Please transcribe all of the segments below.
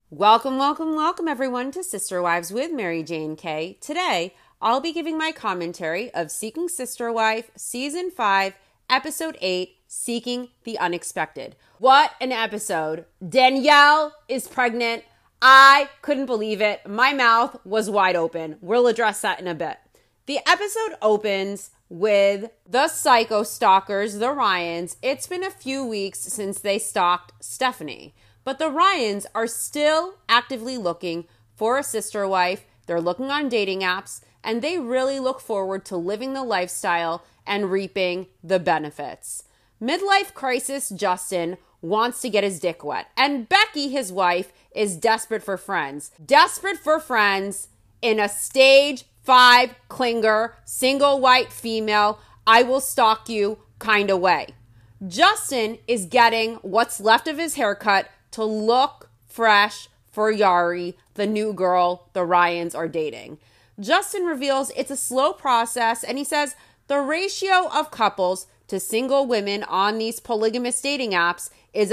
Welcome, everyone to Sister Wives with Mary Jane Kay. Today, I'll be giving my commentary of Seeking Sister Wife, Season 5, Episode 8, Seeking the Unexpected. What an episode. Danielle is pregnant. I couldn't believe it. My mouth was wide open. We'll address that in a bit. The episode opens with the psycho stalkers, the Ryans. It's been a few weeks since they stalked Stephanie. But the Ryans are still actively looking for a sister wife. They're looking on dating apps, and they really look forward to living the lifestyle and reaping the benefits. Midlife crisis Justin wants to get his dick wet, and Becky, his wife, is desperate for friends. Desperate for friends in a stage 5 clinger, single white female, I will stalk you kind of way. Justin is getting what's left of his haircut to look fresh for Yari, the new girl the Ryans are dating. Justin reveals it's a slow process, and he says the ratio of couples to single women on these polygamous dating apps is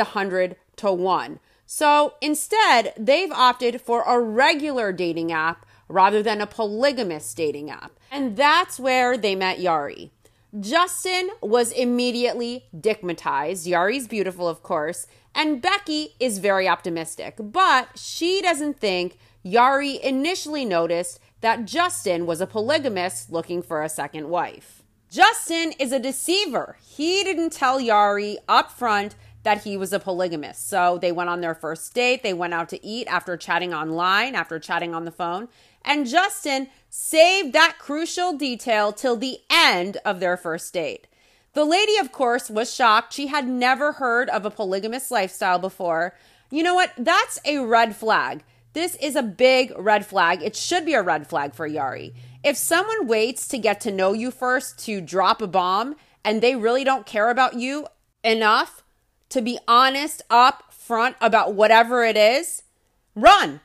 100-1. So instead, they've opted for a regular dating app rather than a polygamous dating app. And that's where they met Yari. Justin was immediately dickmatized. Yari's beautiful, of course. And Becky is very optimistic, but she doesn't think Yari initially noticed that Justin was a polygamist looking for a second wife. Justin is a deceiver. He didn't tell Yari up front that he was a polygamist. So they went on their first date. They went out to eat after chatting online, after chatting on the phone. And Justin saved that crucial detail till the end of their first date. The lady, of course, was shocked. She had never heard of a polygamous lifestyle before. You know what? That's a red flag. This is a big red flag. It should be a red flag for Yari. If someone waits to get to know you first to drop a bomb and they really don't care about you enough to be honest up front about whatever it is, run.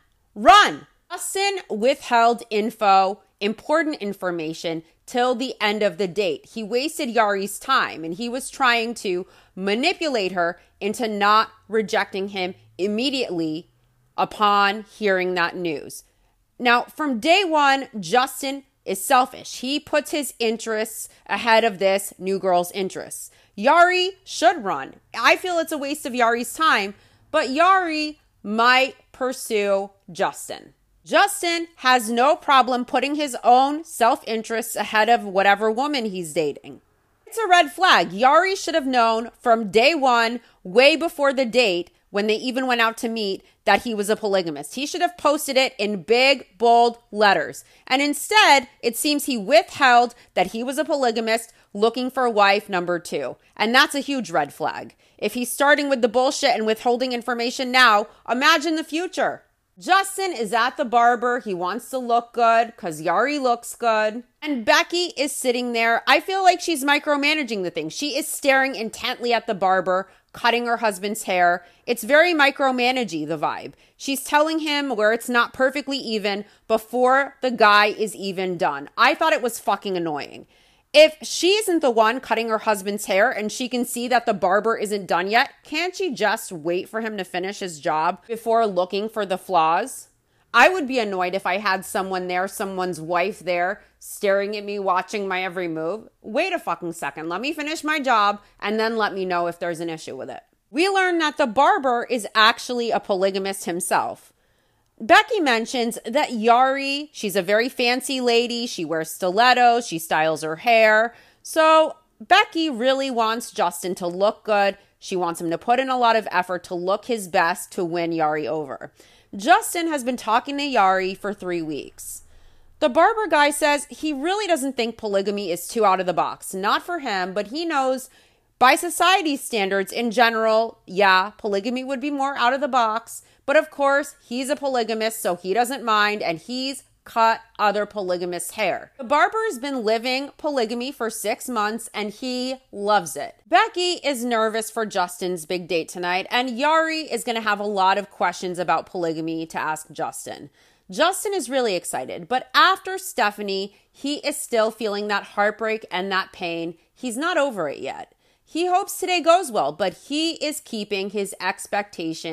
Justin withheld important information, till the end of the date. He wasted Yari's time, and he was trying to manipulate her into not rejecting him immediately upon hearing that news. Now, from day one, Justin is selfish. He puts his interests ahead of this new girl's interests. Yari should run. I feel it's a waste of Yari's time, but Yari might pursue Justin. Justin has no problem putting his own self-interests ahead of whatever woman he's dating. It's a red flag. Yari should have known from day one, way before the date, when they even went out to meet, that he was a polygamist. He should have posted it in big, bold letters. And instead, it seems he withheld that he was a polygamist looking for wife number 2. And that's a huge red flag. If he's starting with the bullshit and withholding information now, imagine the future. Justin is at the barber. He wants to look good because Yari looks good. And Becky is sitting there. I feel like she's micromanaging the thing. She is staring intently at the barber, cutting her husband's hair. It's very micromanagey, the vibe. She's telling him where it's not perfectly even before the guy is even done. I thought it was fucking annoying. If she isn't the one cutting her husband's hair and she can see that the barber isn't done yet, can't she just wait for him to finish his job before looking for the flaws? I would be annoyed if I had someone there, someone's wife there, staring at me, watching my every move. Wait a fucking second. Let me finish my job and then let me know if there's an issue with it. We learn that the barber is actually a polygamist himself. Becky mentions that Yari, she's a very fancy lady. She wears stilettos. She styles her hair. So Becky really wants Justin to look good. She wants him to put in a lot of effort to look his best to win Yari over. Justin has been talking to Yari for 3 weeks. The barber guy says he really doesn't think polygamy is too out of the box. Not for him, but he knows by society's standards in general, yeah, polygamy would be more out of the box. But of course, he's a polygamist, so he doesn't mind, and he's cut other polygamists' hair. The barber has been living polygamy for 6 months, and he loves it. Becky is nervous for Justin's big date tonight, and Yari is going to have a lot of questions about polygamy to ask Justin. Justin is really excited, but after Stephanie, he is still feeling that heartbreak and that pain. He's not over it yet. He hopes today goes well, but he is keeping his expectations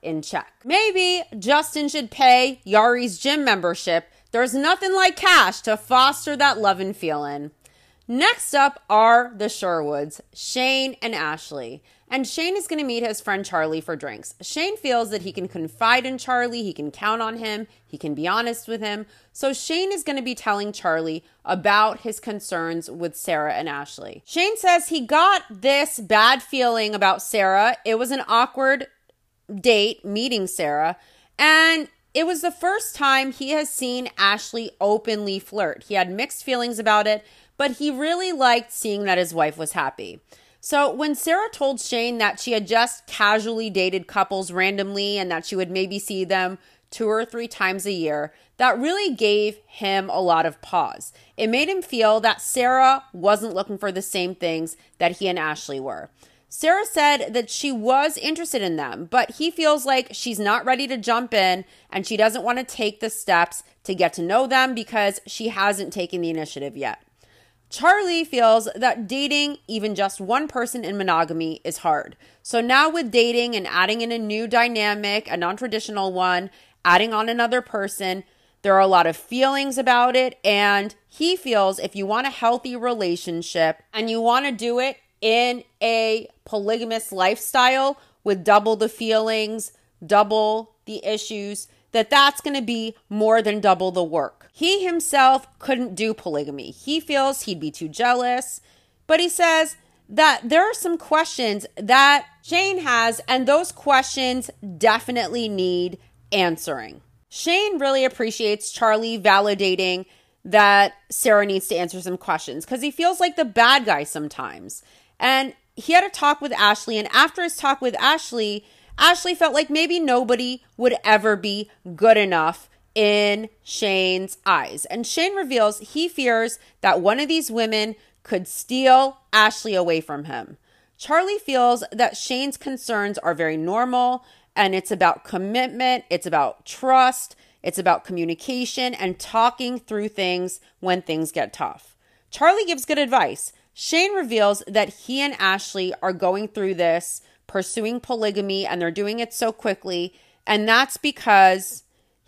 in check. Maybe Justin should pay Yari's gym membership. There's nothing like cash to foster that loving feeling. Next up are the Sherwoods, Shane and Ashley. And Shane is going to meet his friend Charlie for drinks. Shane feels that he can confide in Charlie, he can count on him, he can be honest with him. So Shane is going to be telling Charlie about his concerns with Sarah and Ashley. Shane says he got this bad feeling about Sarah. It was an awkward date meeting Sarah, and it was the first time he has seen Ashley openly flirt. He had mixed feelings about it, but he really liked seeing that his wife was happy. So when Sarah told Shane that she had just casually dated couples randomly and that she would maybe see them 2 or 3 times a year, that really gave him a lot of pause. It made him feel that Sarah wasn't looking for the same things that he and Ashley were. Sarah said that she was interested in them, but he feels like she's not ready to jump in and she doesn't want to take the steps to get to know them because she hasn't taken the initiative yet. Charlie feels that dating even just one person in monogamy is hard. So now with dating and adding in a new dynamic, a non-traditional one, adding on another person, there are a lot of feelings about it. And he feels if you want a healthy relationship and you want to do it in a polygamous lifestyle with double the feelings, double the issues, that's going to be more than double the work. He himself couldn't do polygamy. He feels he'd be too jealous, but he says that there are some questions that Shane has, and those questions definitely need answering. Shane really appreciates Charlie validating that Sarah needs to answer some questions because he feels like the bad guy sometimes. And he had a talk with Ashley, and after his talk with Ashley felt like maybe nobody would ever be good enough in Shane's eyes. And Shane reveals he fears that one of these women could steal Ashley away from him. Charlie feels that Shane's concerns are very normal, and it's about commitment, it's about trust, it's about communication and talking through things when things get tough. Charlie gives good advice. Shane reveals that he and Ashley are going through this, pursuing polygamy, and they're doing it so quickly. And that's because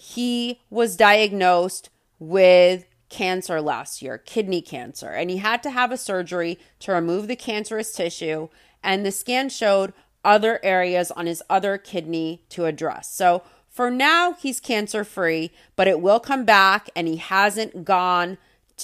he was diagnosed with cancer last year, kidney cancer, and he had to have a surgery to remove the cancerous tissue. And the scan showed other areas on his other kidney to address. So for now, he's cancer free, but it will come back, and he hasn't gone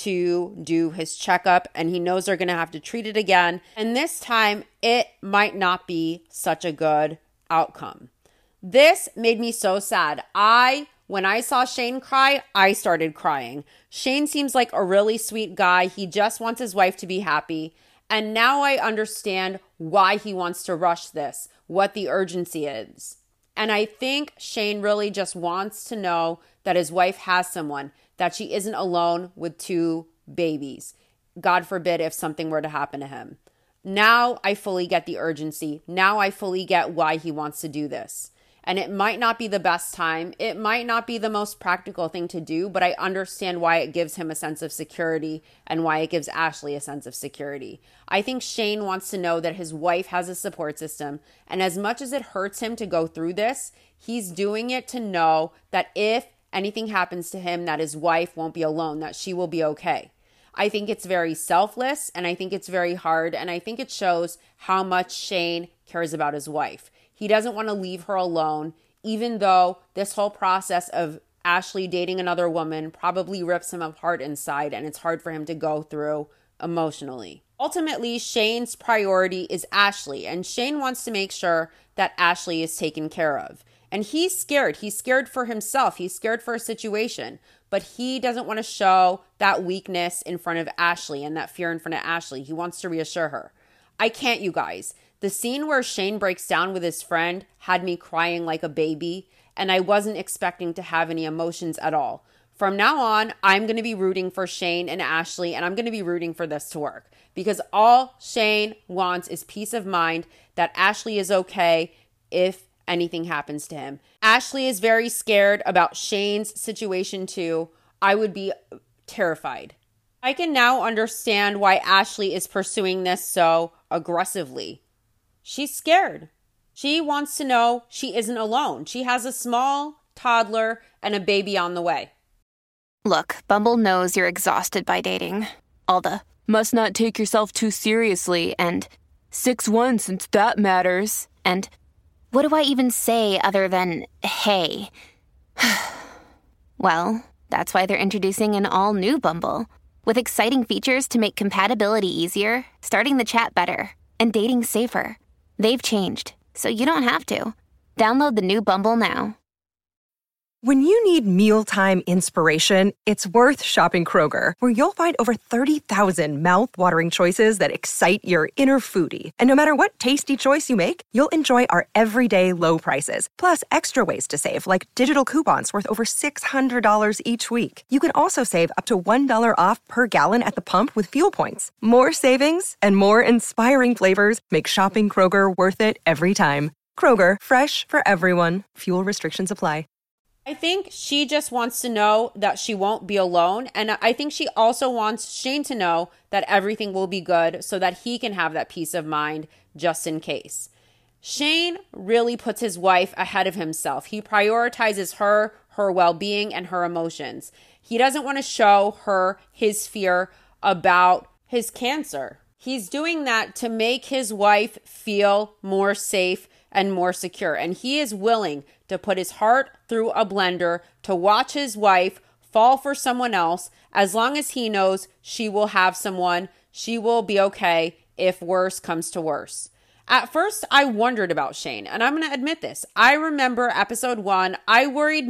to do his checkup, and he knows they're going to have to treat it again. And this time it might not be such a good outcome. This made me so sad. When I saw Shane cry, I started crying. Shane seems like a really sweet guy. He just wants his wife to be happy. And now I understand why he wants to rush this, what the urgency is. And I think Shane really just wants to know that his wife has someone, that she isn't alone with 2 babies. God forbid if something were to happen to him. Now I fully get the urgency. Now I fully get why he wants to do this. And it might not be the best time. It might not be the most practical thing to do, but I understand why it gives him a sense of security and why it gives Ashley a sense of security. I think Shane wants to know that his wife has a support system. And as much as it hurts him to go through this, he's doing it to know that if anything happens to him, that his wife won't be alone, that she will be okay. I think it's very selfless, and I think it's very hard, and I think it shows how much Shane cares about his wife. He doesn't want to leave her alone, even though this whole process of Ashley dating another woman probably rips him apart inside, and it's hard for him to go through emotionally. Ultimately, Shane's priority is Ashley, and Shane wants to make sure that Ashley is taken care of. And he's scared. He's scared for himself. He's scared for a situation. But he doesn't want to show that weakness in front of Ashley and that fear in front of Ashley. He wants to reassure her. I can't, you guys. The scene where Shane breaks down with his friend had me crying like a baby, and I wasn't expecting to have any emotions at all. From now on, I'm going to be rooting for Shane and Ashley, and I'm going to be rooting for this to work. Because all Shane wants is peace of mind that Ashley is okay if anything happens to him. Ashley is very scared about Shane's situation too. I would be terrified. I can now understand why Ashley is pursuing this so aggressively. She's scared. She wants to know she isn't alone. She has a small toddler and a baby on the way. Look, Bumble knows you're exhausted by dating. All the must not take yourself too seriously and 6'1" since that matters. And what do I even say other than hey? Well, that's why they're introducing an all-new Bumble with exciting features to make compatibility easier, starting the chat better, and dating safer. They've changed, so you don't have to. Download the new Bumble now. When you need mealtime inspiration, it's worth shopping Kroger, where you'll find over 30,000 mouth-watering choices that excite your inner foodie. And no matter what tasty choice you make, you'll enjoy our everyday low prices, plus extra ways to save, like digital coupons worth over $600 each week. You can also save up to $1 off per gallon at the pump with fuel points. More savings and more inspiring flavors make shopping Kroger worth it every time. Kroger, fresh for everyone. Fuel restrictions apply. I think she just wants to know that she won't be alone. And I think she also wants Shane to know that everything will be good so that he can have that peace of mind just in case. Shane really puts his wife ahead of himself. He prioritizes her well-being, and her emotions. He doesn't want to show her his fear about his cancer. He's doing that to make his wife feel more safe and more secure. And he is willing to put his heart through a blender to watch his wife fall for someone else, as long as he knows she will have someone, she will be okay if worse comes to worse. At first, I wondered about Shane, and I'm going to admit this. I remember episode 1, I worried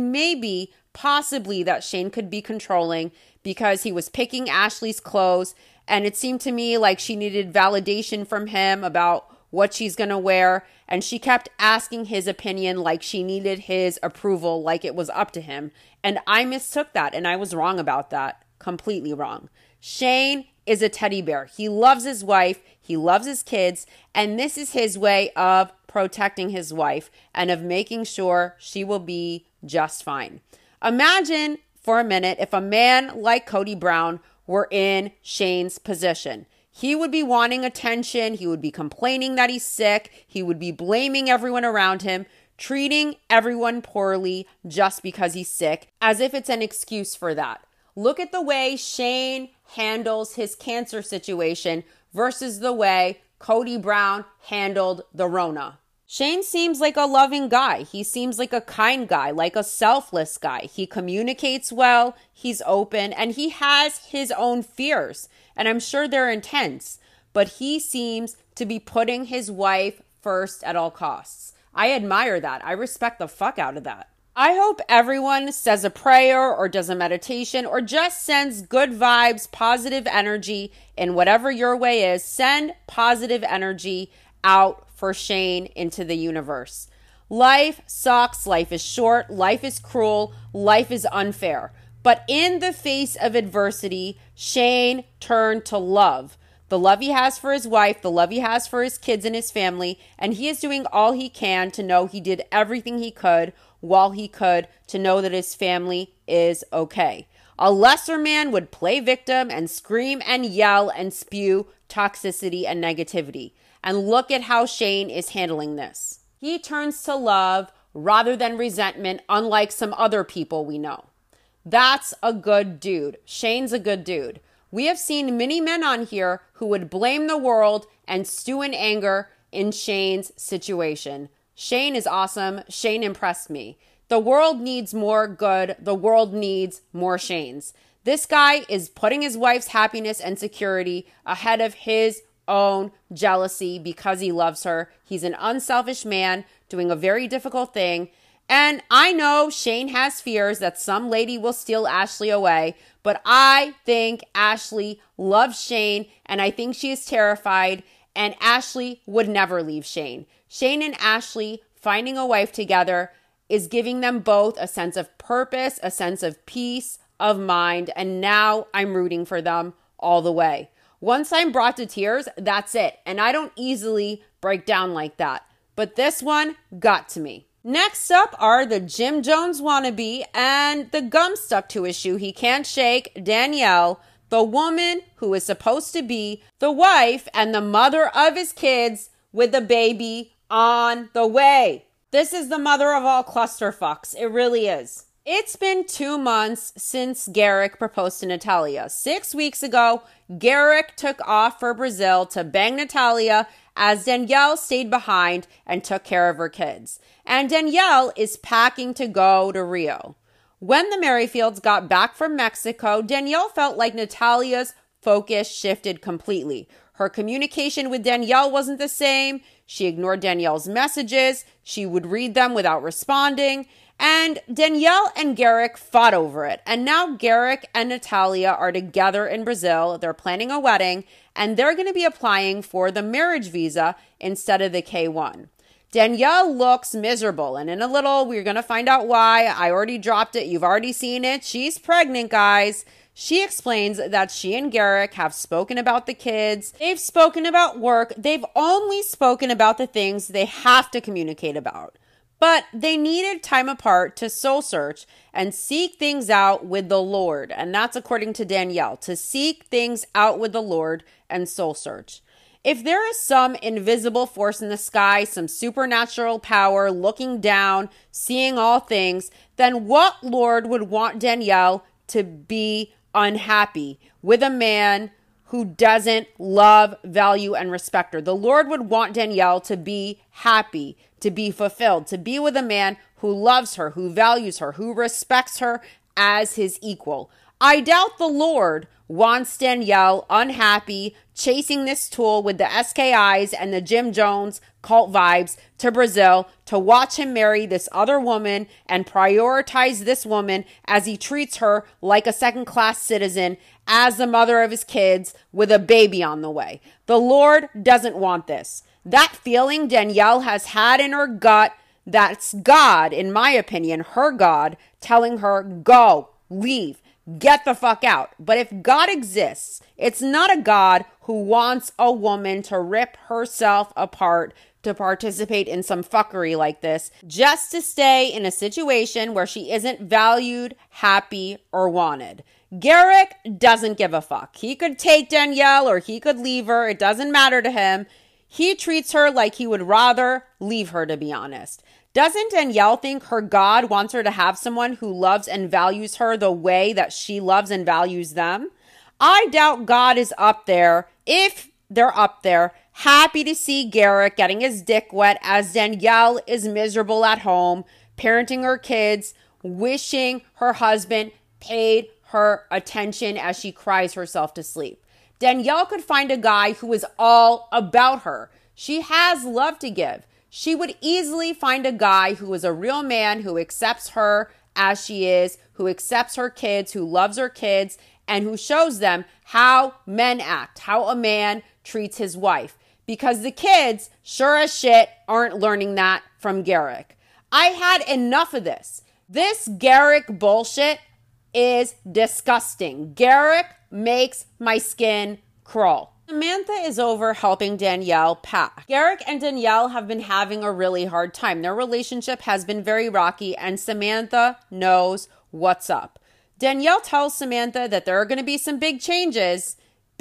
possibly that Shane could be controlling because he was picking Ashley's clothes, and it seemed to me like she needed validation from him about what she's going to wear, and she kept asking his opinion like she needed his approval, like it was up to him. And I mistook that, and I was wrong about that. Completely wrong. Shane is a teddy bear. He loves his wife, he loves his kids, and this is his way of protecting his wife and of making sure she will be just fine. Imagine for a minute if a man like Kody Brown were in Shane's position. He would be wanting attention. He would be complaining that he's sick. He would be blaming everyone around him, treating everyone poorly just because he's sick, as if it's an excuse for that. Look at the way Shane handles his cancer situation versus the way Kody Brown handled the Rona. Shane seems like a loving guy. He seems like a kind guy, like a selfless guy. He communicates well, he's open, and he has his own fears. And I'm sure they're intense, but he seems to be putting his wife first at all costs. I admire that. I respect the fuck out of that. I hope everyone says a prayer or does a meditation or just sends good vibes, positive energy in whatever your way is. Send positive energy out for Shane into the universe. Life sucks. Life is short. Life is cruel. Life is unfair. But in the face of adversity, Shane turned to love. The love he has for his wife, the love he has for his kids and his family, and he is doing all he can to know he did everything he could while he could to know that his family is okay. A lesser man would play victim and scream and yell and spew toxicity and negativity. And look at how Shane is handling this. He turns to love rather than resentment, unlike some other people we know. That's a good dude. Shane's a good dude. We have seen many men on here who would blame the world and stew in anger in Shane's situation. Shane is awesome. Shane impressed me. The world needs more good. The world needs more Shanes. This guy is putting his wife's happiness and security ahead of his own jealousy because he loves her. He's an unselfish man doing a very difficult thing. And I know Shane has fears that some lady will steal Ashley away, but I think Ashley loves Shane, and I think she is terrified, and Ashley would never leave Shane. Shane and Ashley finding a wife together is giving them both a sense of purpose, a sense of peace of mind, and now I'm rooting for them all the way. Once I'm brought to tears, that's it, and I don't easily break down like that. But this one got to me. Next up are the Jim Jones wannabe and the gum stuck to his shoe he can't shake, Danielle, the woman who is supposed to be the wife and the mother of his kids with a baby on the way. This is the mother of all clusterfucks. It really is. It's been 2 months since Garrick proposed to Natalia. 6 weeks ago, Garrick took off for Brazil to bang Natalia as Danielle stayed behind and took care of her kids. And Danielle is packing to go to Rio. When the Merrifields got back from Mexico, Danielle felt like Natalia's focus shifted completely. Her communication with Danielle wasn't the same. She ignored Danielle's messages. She would read them without responding. And Danielle and Garrick fought over it. And now Garrick and Natalia are together in Brazil. They're planning a wedding, and they're going to be applying for the marriage visa instead of the K-1. Danielle looks miserable, and in a little, we're going to find out why. I already dropped it. You've already seen it. She's pregnant, guys. She explains that she and Garrick have spoken about the kids. They've spoken about work. They've only spoken about the things they have to communicate about. But they needed time apart to soul search and seek things out with the Lord. And that's according to Danielle, to seek things out with the Lord and soul search. If there is some invisible force in the sky, some supernatural power looking down, seeing all things, then what Lord would want Danielle to be unhappy with a man who doesn't love, value, and respect her? The Lord would want Danielle to be happy, to be fulfilled, to be with a man who loves her, who values her, who respects her as his equal. I doubt the Lord wants Danielle unhappy, chasing this tool with the SKIs and the Jim Jones cult vibes to Brazil to watch him marry this other woman and prioritize this woman as he treats her like a second-class citizen as the mother of his kids with a baby on the way. The Lord doesn't want this. That feeling Danielle has had in her gut, that's God, in my opinion, her God, telling her, go, leave, get the fuck out. But if God exists, it's not a God who wants a woman to rip herself apart to participate in some fuckery like this, just to stay in a situation where she isn't valued, happy, or wanted. Garrick doesn't give a fuck. He could take Danielle or he could leave her. It doesn't matter to him. He treats her like he would rather leave her, to be honest. Doesn't Danielle think her God wants her to have someone who loves and values her the way that she loves and values them? I doubt God is up there, if they're up there, happy to see Garrick getting his dick wet as Danielle is miserable at home, parenting her kids, wishing her husband paid her attention as she cries herself to sleep. Danielle could find a guy who is all about her. She has love to give. She would easily find a guy who is a real man, who accepts her as she is, who accepts her kids, who loves her kids, and who shows them how men act, how a man treats his wife. Because the kids, sure as shit, aren't learning that from Garrick. I had enough of this. This Garrick bullshit is disgusting. Garrick makes my skin crawl. Samantha is over helping Danielle pack. Garrick and Danielle have been having a really hard time. Their relationship has been very rocky, and Samantha knows what's up. Danielle tells Samantha that there are going to be some big changes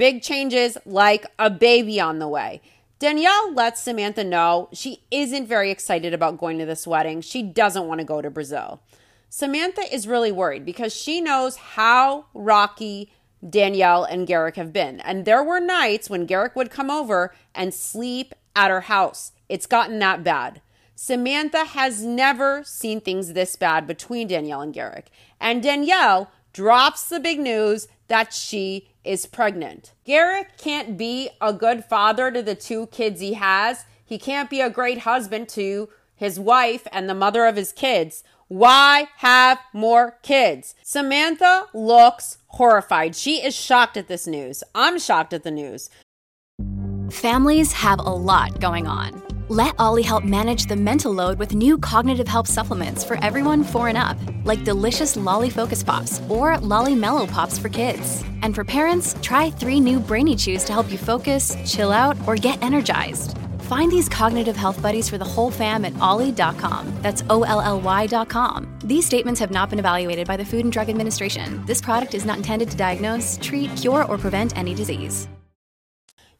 like a baby on the way. Danielle lets Samantha know she isn't very excited about going to this wedding. She doesn't want to go to Brazil. Samantha is really worried because she knows how rocky Danielle and Garrick have been. And there were nights when Garrick would come over and sleep at her house. It's gotten that bad. Samantha has never seen things this bad between Danielle and Garrick. And Danielle drops the big news that she is pregnant. Garrick can't be a good father to the 2 kids he has. He can't be a great husband to his wife and the mother of his kids. Why have more kids? Samantha looks horrified. She is shocked at this news. I'm shocked at the news. Families have a lot going on. Let Ollie help manage the mental load with new cognitive help supplements for everyone 4 and up, like delicious Lolly Focus Pops or Lolly Mellow Pops for kids. And for parents, try 3 new Brainy Chews to help you focus, chill out, or get energized. Find these cognitive health buddies for the whole fam at ollie.com. That's OLLY.com. These statements have not been evaluated by the Food and Drug Administration. This product is not intended to diagnose, treat, cure, or prevent any disease.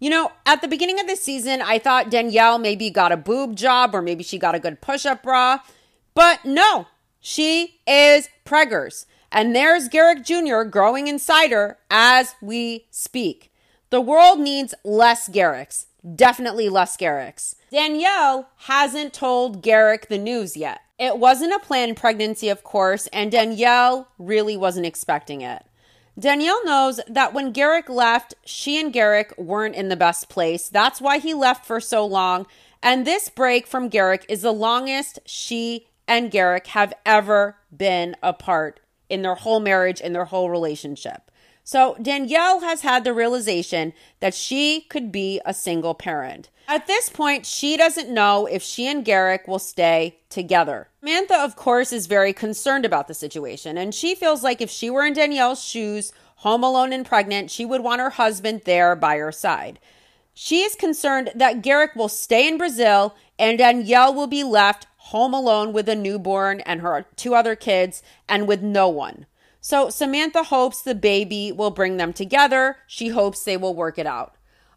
You know, at the beginning of the season, I thought Danielle maybe got a boob job or maybe she got a good push-up bra. But no, she is preggers. And there's Garrick Jr. growing inside her as we speak. The world needs less Garricks. Definitely less Garricks. Danielle hasn't told Garrick the news yet. It wasn't a planned pregnancy, of course, and Danielle really wasn't expecting it. Danielle knows that when Garrick left, she and Garrick weren't in the best place. That's why he left for so long. And this break from Garrick is the longest she and Garrick have ever been apart in their whole marriage, in their whole relationship. So Danielle has had the realization that she could be a single parent. At this point, she doesn't know if she and Garrick will stay together. Samantha, of course, is very concerned about the situation, and she feels like if she were in Danielle's shoes, home alone and pregnant, she would want her husband there by her side. She is concerned that Garrick will stay in Brazil and Danielle will be left home alone with a newborn and her 2 other kids and with no one. So Samantha hopes the baby will bring them together. She hopes they will work it out.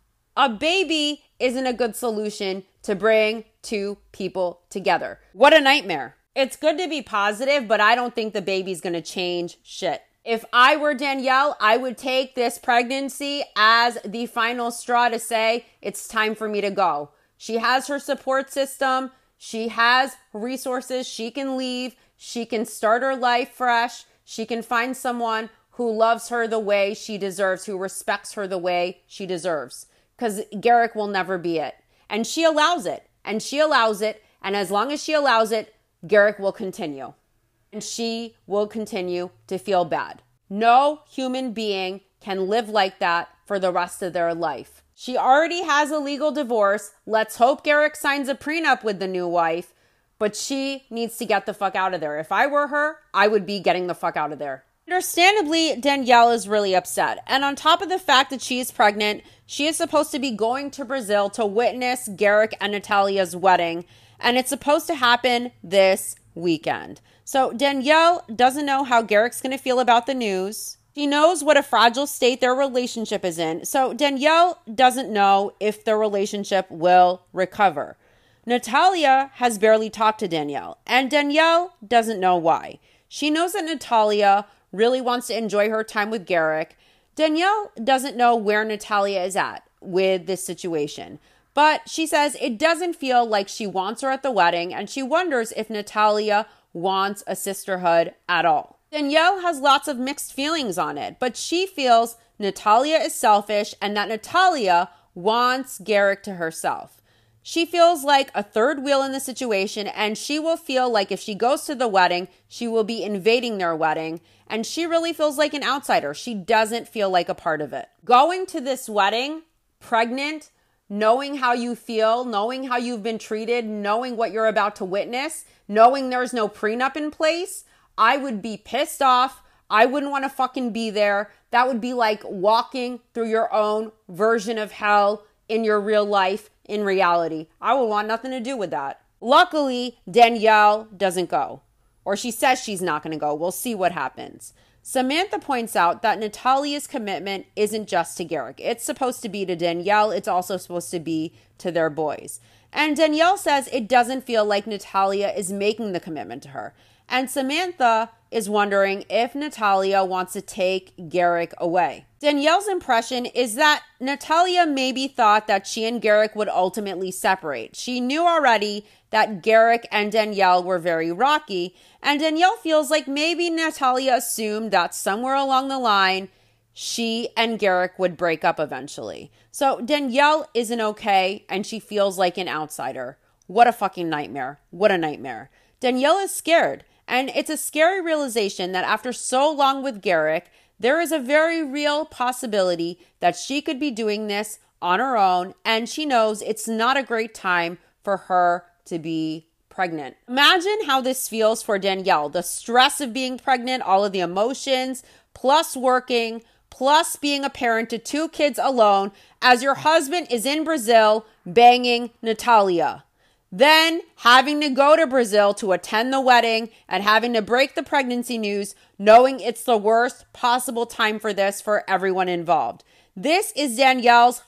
A baby isn't a good solution to bring 2 people together. What a nightmare. It's good to be positive, but I don't think the baby's going to change shit. If I were Danielle, I would take this pregnancy as the final straw to say, it's time for me to go. She has her support system. She has resources. She can leave. She can start her life fresh. She can find someone who loves her the way she deserves, who respects her the way she deserves. Because Garrick will never be it. And she allows it. And she allows it. And as long as she allows it, Garrick will continue. And she will continue to feel bad. No human being can live like that for the rest of their life. She already has a legal divorce. Let's hope Garrick signs a prenup with the new wife. But she needs to get the fuck out of there. If I were her, I would be getting the fuck out of there. Understandably, Danielle is really upset. And on top of the fact that she is pregnant, she is supposed to be going to Brazil to witness Garrick and Natalia's wedding. And it's supposed to happen this weekend. So Danielle doesn't know how Garrick's going to feel about the news. She knows what a fragile state their relationship is in. So Danielle doesn't know if their relationship will recover. Natalia has barely talked to Danielle, and Danielle doesn't know why. She knows that Natalia really wants to enjoy her time with Garrick. Danielle doesn't know where Natalia is at with this situation, but she says it doesn't feel like she wants her at the wedding, and she wonders if Natalia wants a sisterhood at all. Danielle has lots of mixed feelings on it, but she feels Natalia is selfish and that Natalia wants Garrick to herself. She feels like a third wheel in the situation, and she will feel like if she goes to the wedding, she will be invading their wedding, and she really feels like an outsider. She doesn't feel like a part of it. Going to this wedding, pregnant, knowing how you feel, knowing how you've been treated, knowing what you're about to witness, knowing there's no prenup in place, I would be pissed off. I wouldn't want to fucking be there. That would be like walking through your own version of hell in your real life. In reality, I would want nothing to do with that. Luckily, Danielle doesn't go, or she says she's not going to go. We'll see what happens. Samantha points out that Natalia's commitment isn't just to Garrick. It's supposed to be to Danielle. It's also supposed to be to their boys. And Danielle says it doesn't feel like Natalia is making the commitment to her. And Samantha is wondering if Natalia wants to take Garrick away. Danielle's impression is that Natalia maybe thought that she and Garrick would ultimately separate. She knew already that Garrick and Danielle were very rocky, and Danielle feels like maybe Natalia assumed that somewhere along the line, she and Garrick would break up eventually. So Danielle isn't okay, and she feels like an outsider. What a fucking nightmare. What a nightmare. Danielle is scared. And it's a scary realization that after so long with Garrick, there is a very real possibility that she could be doing this on her own, and she knows it's not a great time for her to be pregnant. Imagine how this feels for Danielle. The stress of being pregnant, all of the emotions, plus working, plus being a parent to 2 kids alone as your husband is in Brazil banging Natalia. Then having to go to Brazil to attend the wedding and having to break the pregnancy news, knowing it's the worst possible time for this for everyone involved. This is Danielle's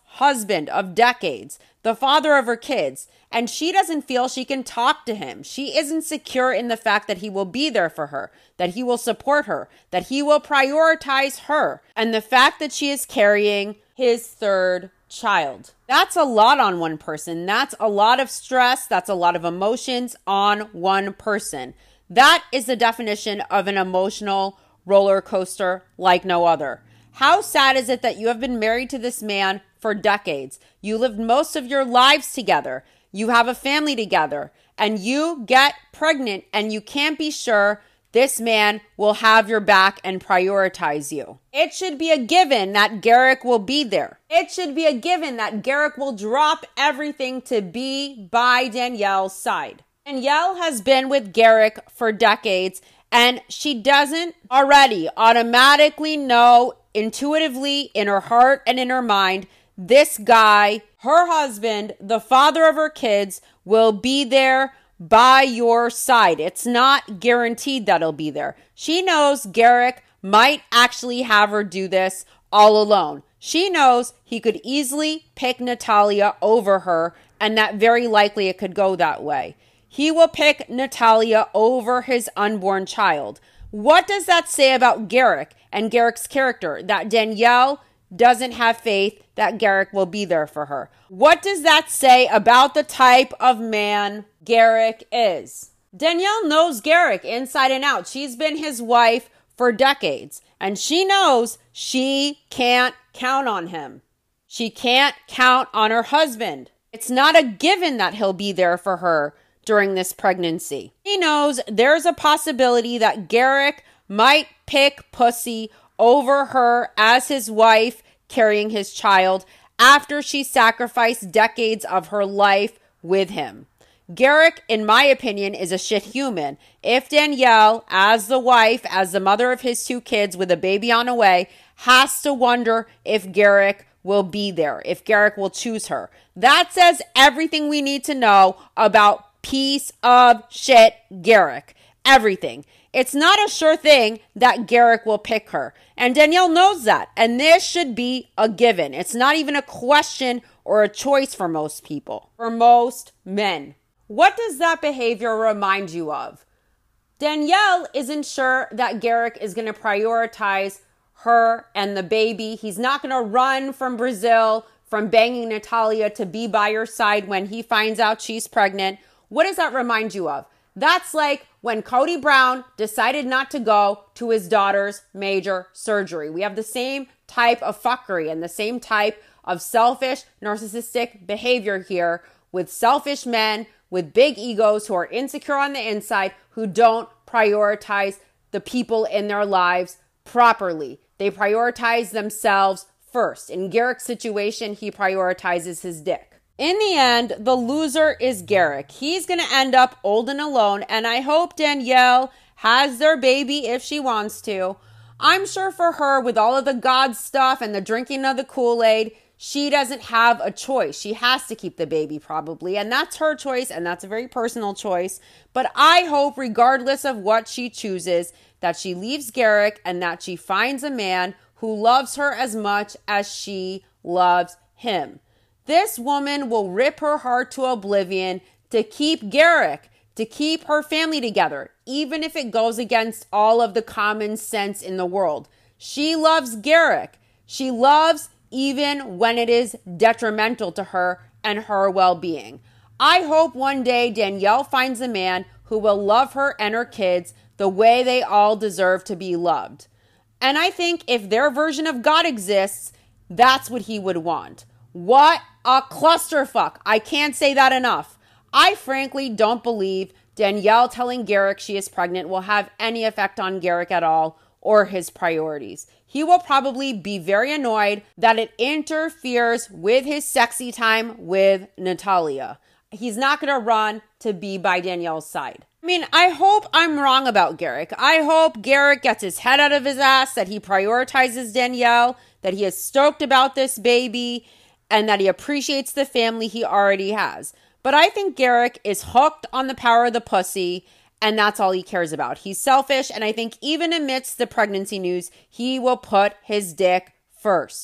husband of decades, the father of her kids, and she doesn't feel she can talk to him. She isn't secure in the fact that he will be there for her, that he will support her, that he will prioritize her, and the fact that she is carrying his third child. That's a lot on one person. That's a lot of stress. That's a lot of emotions on one person. That is the definition of an emotional roller coaster like no other. How sad is it that you have been married to this man for decades? You lived most of your lives together. You have a family together, and you get pregnant and you can't be sure this man will have your back and prioritize you. It should be a given that Garrick will be there. It should be a given that Garrick will drop everything to be by Danielle's side. Danielle has been with Garrick for decades, and she doesn't already automatically know intuitively in her heart and in her mind, this guy, her husband, the father of her kids, will be there by your side. It's not guaranteed that he'll be there. She knows Garrick might actually have her do this all alone. She knows he could easily pick Natalia over her, and that very likely it could go that way. He will pick Natalia over his unborn child. What does that say about Garrick and Garrick's character? That Danielle doesn't have faith that Garrick will be there for her. What does that say about the type of man Garrick is? Danielle knows Garrick inside and out. She's been his wife for decades, and she knows she can't count on him. She can't count on her husband. It's not a given that he'll be there for her during this pregnancy. He knows there's a possibility that Garrick might pick pussy over her as his wife carrying his child after she sacrificed decades of her life with him. Garrick, in my opinion, is a shit human. If Danielle, as the wife, as the mother of his two kids with a baby on the way, has to wonder if Garrick will be there, if Garrick will choose her. That says everything we need to know about piece of shit Garrick. Everything. It's not a sure thing that Garrick will pick her. And Danielle knows that. And this should be a given. It's not even a question or a choice for most people, for most men. What does that behavior remind you of? Danielle isn't sure that Garrick is going to prioritize her and the baby. He's not going to run from Brazil, from banging Natalia to be by her side when he finds out she's pregnant. What does that remind you of? That's like when Cody Brown decided not to go to his daughter's major surgery. We have the same type of fuckery and the same type of selfish, narcissistic behavior here with selfish men with big egos who are insecure on the inside, who don't prioritize the people in their lives properly. They prioritize themselves first. In Garrick's situation, he prioritizes his dick. In the end, the loser is Garrick. He's going to end up old and alone, and I hope Danielle has their baby if she wants to. I'm sure for her, with all of the God stuff and the drinking of the Kool-Aid, she doesn't have a choice. She has to keep the baby probably, and that's her choice, and that's a very personal choice. But I hope, regardless of what she chooses, that she leaves Garrick and that she finds a man who loves her as much as she loves him. This woman will rip her heart to oblivion to keep Garrick, to keep her family together, even if it goes against all of the common sense in the world. She loves Garrick. She loves even when it is detrimental to her and her well-being. I hope one day Danielle finds a man who will love her and her kids the way they all deserve to be loved. And I think if their version of God exists, that's what he would want. What a clusterfuck. I can't say that enough. I frankly don't believe Danielle telling Garrick she is pregnant will have any effect on Garrick at all or his priorities. He will probably be very annoyed that it interferes with his sexy time with Natalia. He's not going to run to be by Danielle's side. I mean, I hope I'm wrong about Garrick. I hope Garrick gets his head out of his ass, that he prioritizes Danielle, that he is stoked about this baby, and that he appreciates the family he already has. But I think Garrick is hooked on the power of the pussy, and that's all he cares about. He's selfish, and I think even amidst the pregnancy news, he will put his dick first.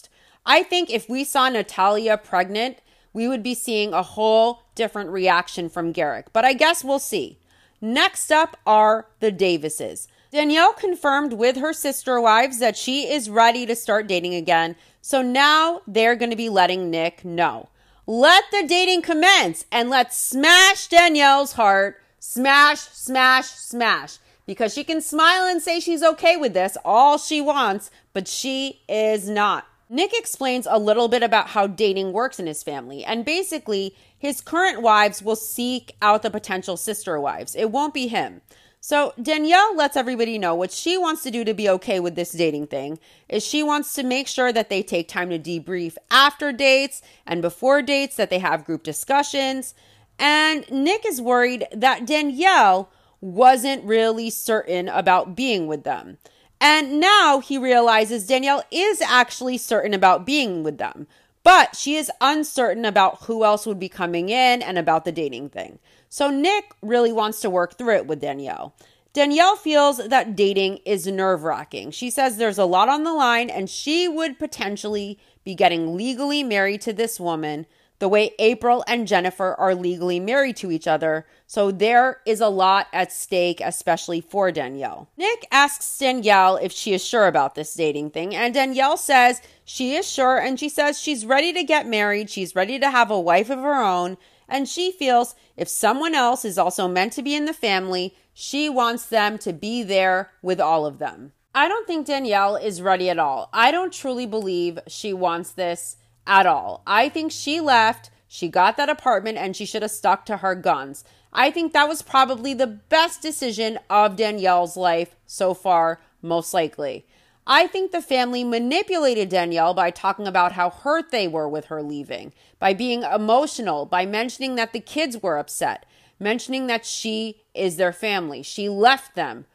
I think if we saw Natalia pregnant, we would be seeing a whole different reaction from Garrick. But I guess we'll see. Next up are the Davises. Danielle confirmed with her sister wives that she is ready to start dating again. So now they're going to be letting Nick know. Let the dating commence and let's smash Danielle's heart. Smash, smash, smash. Because she can smile and say she's okay with this all she wants, but she is not. Nick explains a little bit about how dating works in his family. And basically, his current wives will seek out the potential sister wives. It won't be him. So Danielle lets everybody know what she wants to do to be okay with this dating thing is she wants to make sure that they take time to debrief after dates and before dates, that they have group discussions. And Nick is worried that Danielle wasn't really certain about being with them. And now he realizes Danielle is actually certain about being with them, but she is uncertain about who else would be coming in and about the dating thing. So Nick really wants to work through it with Danielle. Danielle feels that dating is nerve-wracking. She says there's a lot on the line and she would potentially be getting legally married to this woman the way April and Jennifer are legally married to each other. So there is a lot at stake, especially for Danielle. Nick asks Danielle if she is sure about this dating thing, and Danielle says she is sure, and she says she's ready to get married, she's ready to have a wife of her own, and she feels if someone else is also meant to be in the family, she wants them to be there with all of them. I don't think Danielle is ready at all. I don't truly believe she wants this at all. I think she left, she got that apartment, and she should have stuck to her guns. I think that was probably the best decision of Danielle's life so far, most likely. I think the family manipulated Danielle by talking about how hurt they were with her leaving, by being emotional, by mentioning that the kids were upset, mentioning that she is their family. She left them,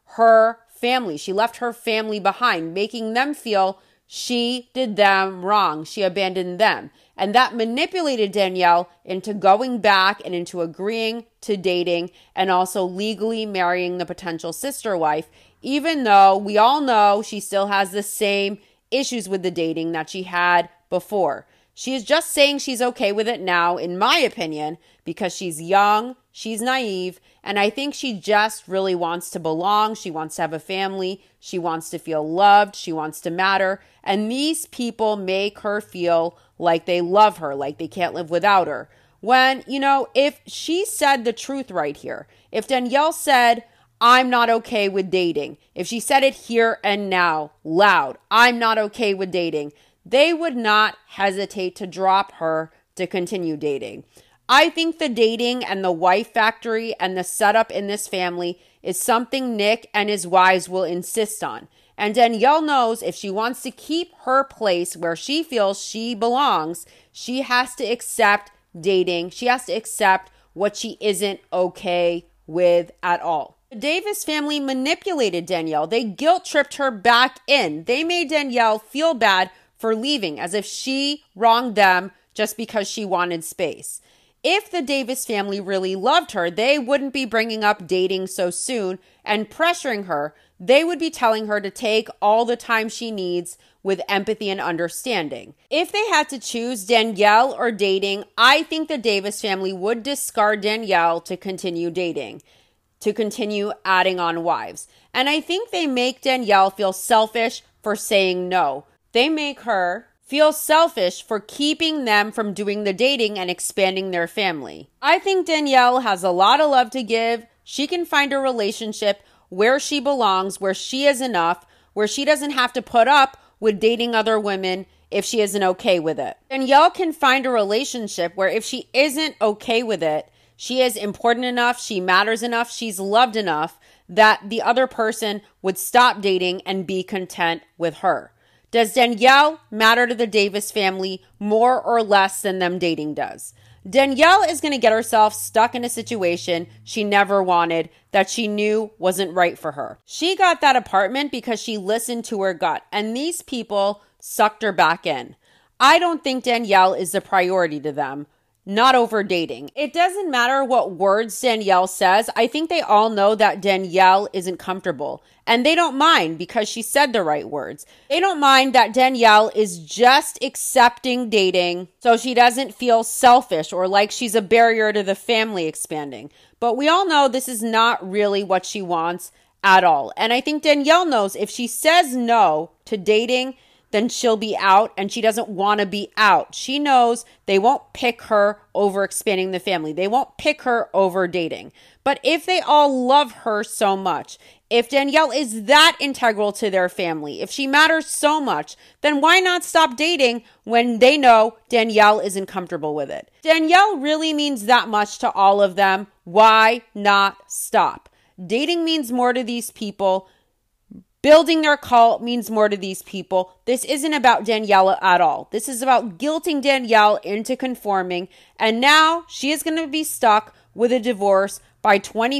her family. She left her family behind, making them feel she did them wrong. She abandoned them. And that manipulated Danielle into going back and into agreeing to dating and also legally marrying the potential sister wife, even though we all know she still has the same issues with the dating that she had before. She is just saying she's okay with it now, in my opinion, because she's young, she's naive, and I think she just really wants to belong. She wants to have a family. She wants to feel loved. She wants to matter. And these people make her feel like they love her, like they can't live without her. When, if she said the truth right here, if Danielle said, I'm not okay with dating, if she said it here and now, loud, I'm not okay with dating, they would not hesitate to drop her to continue dating. I think the dating and the wife factory and the setup in this family is something Nick and his wives will insist on. And Danielle knows if she wants to keep her place where she feels she belongs, she has to accept dating. She has to accept what she isn't okay with at all. The Davis family manipulated Danielle. They guilt-tripped her back in. They made Danielle feel bad for leaving, as if she wronged them just because she wanted space. If the Davis family really loved her, they wouldn't be bringing up dating so soon and pressuring her. They would be telling her to take all the time she needs with empathy and understanding. If they had to choose Danielle or dating, I think the Davis family would discard Danielle to continue dating, to continue adding on wives. And I think they make Danielle feel selfish for saying no. They make her feel selfish for keeping them from doing the dating and expanding their family. I think Danielle has a lot of love to give. She can find a relationship where she belongs, where she is enough, where she doesn't have to put up with dating other women if she isn't okay with it. Danielle can find a relationship where if she isn't okay with it, she is important enough, she matters enough, she's loved enough that the other person would stop dating and be content with her. Does Danielle matter to the Davis family more or less than them dating does? Danielle is going to get herself stuck in a situation she never wanted that she knew wasn't right for her. She got that apartment because she listened to her gut, and these people sucked her back in. I don't think Danielle is the priority to them. not over dating. It doesn't matter what words Danielle says. I think they all know that Danielle isn't comfortable. And they don't mind because she said the right words. They don't mind that Danielle is just accepting dating so she doesn't feel selfish or like she's a barrier to the family expanding. But we all know this is not really what she wants at all. And I think Danielle knows if she says no to dating, then she'll be out, and she doesn't want to be out. She knows they won't pick her over expanding the family. They won't pick her over dating. But if they all love her so much, if Danielle is that integral to their family, if she matters so much, then why not stop dating when they know Danielle isn't comfortable with it? Danielle really means that much to all of them. Why not stop? Dating means more to these people. Building their cult means more to these people. This isn't about Danielle at all. This is about guilting Danielle into conforming. And now she is going to be stuck with a divorce by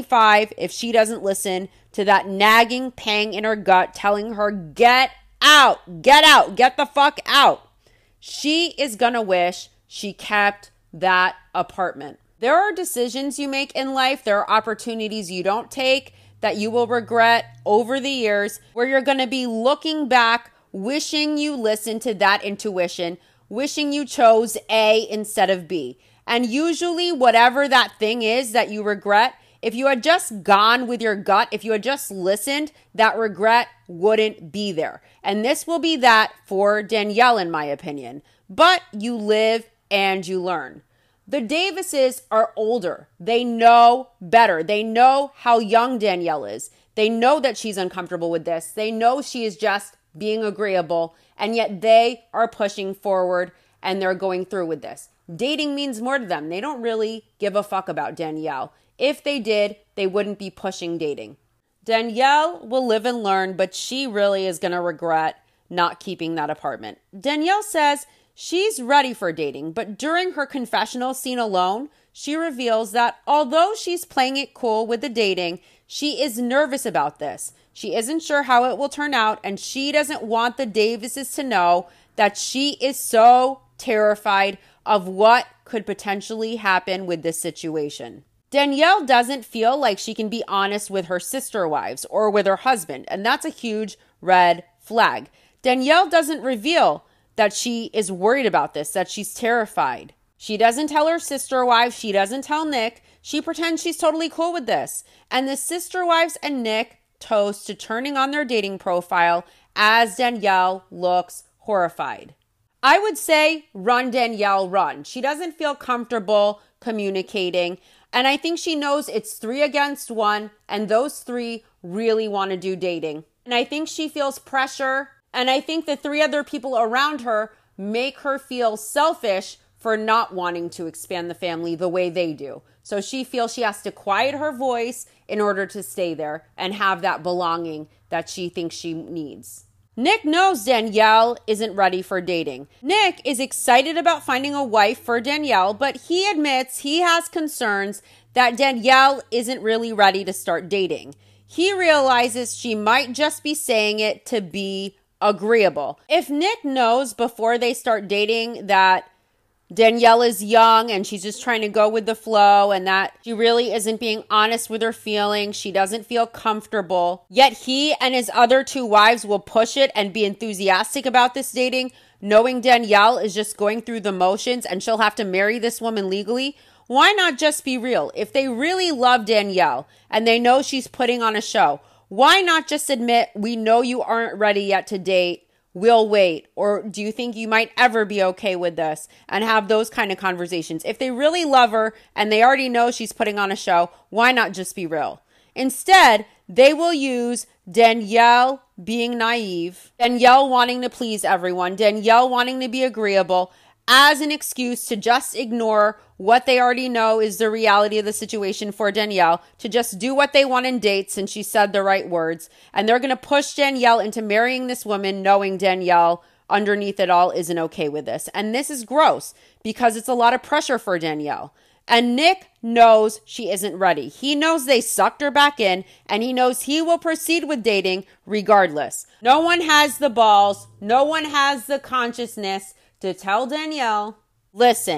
25 if she doesn't listen to that nagging pang in her gut telling her, get out, get the fuck out. She is going to wish she kept that apartment. There are decisions you make in life. There are opportunities you don't take that you will regret over the years, where you're going to be looking back, wishing you listened to that intuition, wishing you chose A instead of B. And usually whatever that thing is that you regret, if you had just gone with your gut, if you had just listened, that regret wouldn't be there. And this will be that for Danielle, in my opinion. But you live and you learn. The Davises are older. They know better. They know how young Danielle is. They know that she's uncomfortable with this. They know she is just being agreeable, and yet they are pushing forward and they're going through with this. Dating means more to them. They don't really give a fuck about Danielle. If they did, they wouldn't be pushing dating. Danielle will live and learn, but she really is going to regret not keeping that apartment. Danielle says she's ready for dating, but during her confessional scene alone, she reveals that although she's playing it cool with the dating, she is nervous about this. She isn't sure how it will turn out, and she doesn't want the Davises to know that she is so terrified of what could potentially happen with this situation. Danielle doesn't feel like she can be honest with her sister wives or with her husband, and that's a huge red flag. Danielle doesn't reveal that she is worried about this, that she's terrified. She doesn't tell her sister wives. She doesn't tell Nick. She pretends she's totally cool with this. And the sister wives and Nick toast to turning on their dating profile as Danielle looks horrified. I would say run, Danielle, run. She doesn't feel comfortable communicating. And I think she knows it's 3 against 1. And those 3 really want to do dating. And I think she feels pressure. And I think the 3 other people around her make her feel selfish for not wanting to expand the family the way they do. So she feels she has to quiet her voice in order to stay there and have that belonging that she thinks she needs. Nick knows Danielle isn't ready for dating. Nick is excited about finding a wife for Danielle, but he admits he has concerns that Danielle isn't really ready to start dating. He realizes she might just be saying it to be agreeable. If Nick knows before they start dating that Danielle is young and she's just trying to go with the flow and that she really isn't being honest with her feelings, she doesn't feel comfortable, yet he and his other 2 wives will push it and be enthusiastic about this dating, knowing Danielle is just going through the motions and she'll have to marry this woman legally, why not just be real? If they really love Danielle and they know she's putting on a show, why not just admit, we know you aren't ready yet to date, we'll wait? Or do you think you might ever be okay with this? And have those kind of conversations. If they really love her and they already know she's putting on a show, why not just be real? Instead, they will use Danielle being naive, Danielle wanting to please everyone, Danielle wanting to be agreeable as an excuse to just ignore what they already know is the reality of the situation for Danielle, to just do what they want in dates since she said the right words. And they're going to push Danielle into marrying this woman, knowing Danielle underneath it all isn't okay with this. And this is gross because it's a lot of pressure for Danielle. And Nick knows she isn't ready. He knows they sucked her back in, and he knows he will proceed with dating regardless. No one has the balls, no one has the consciousness to tell Danielle, listen,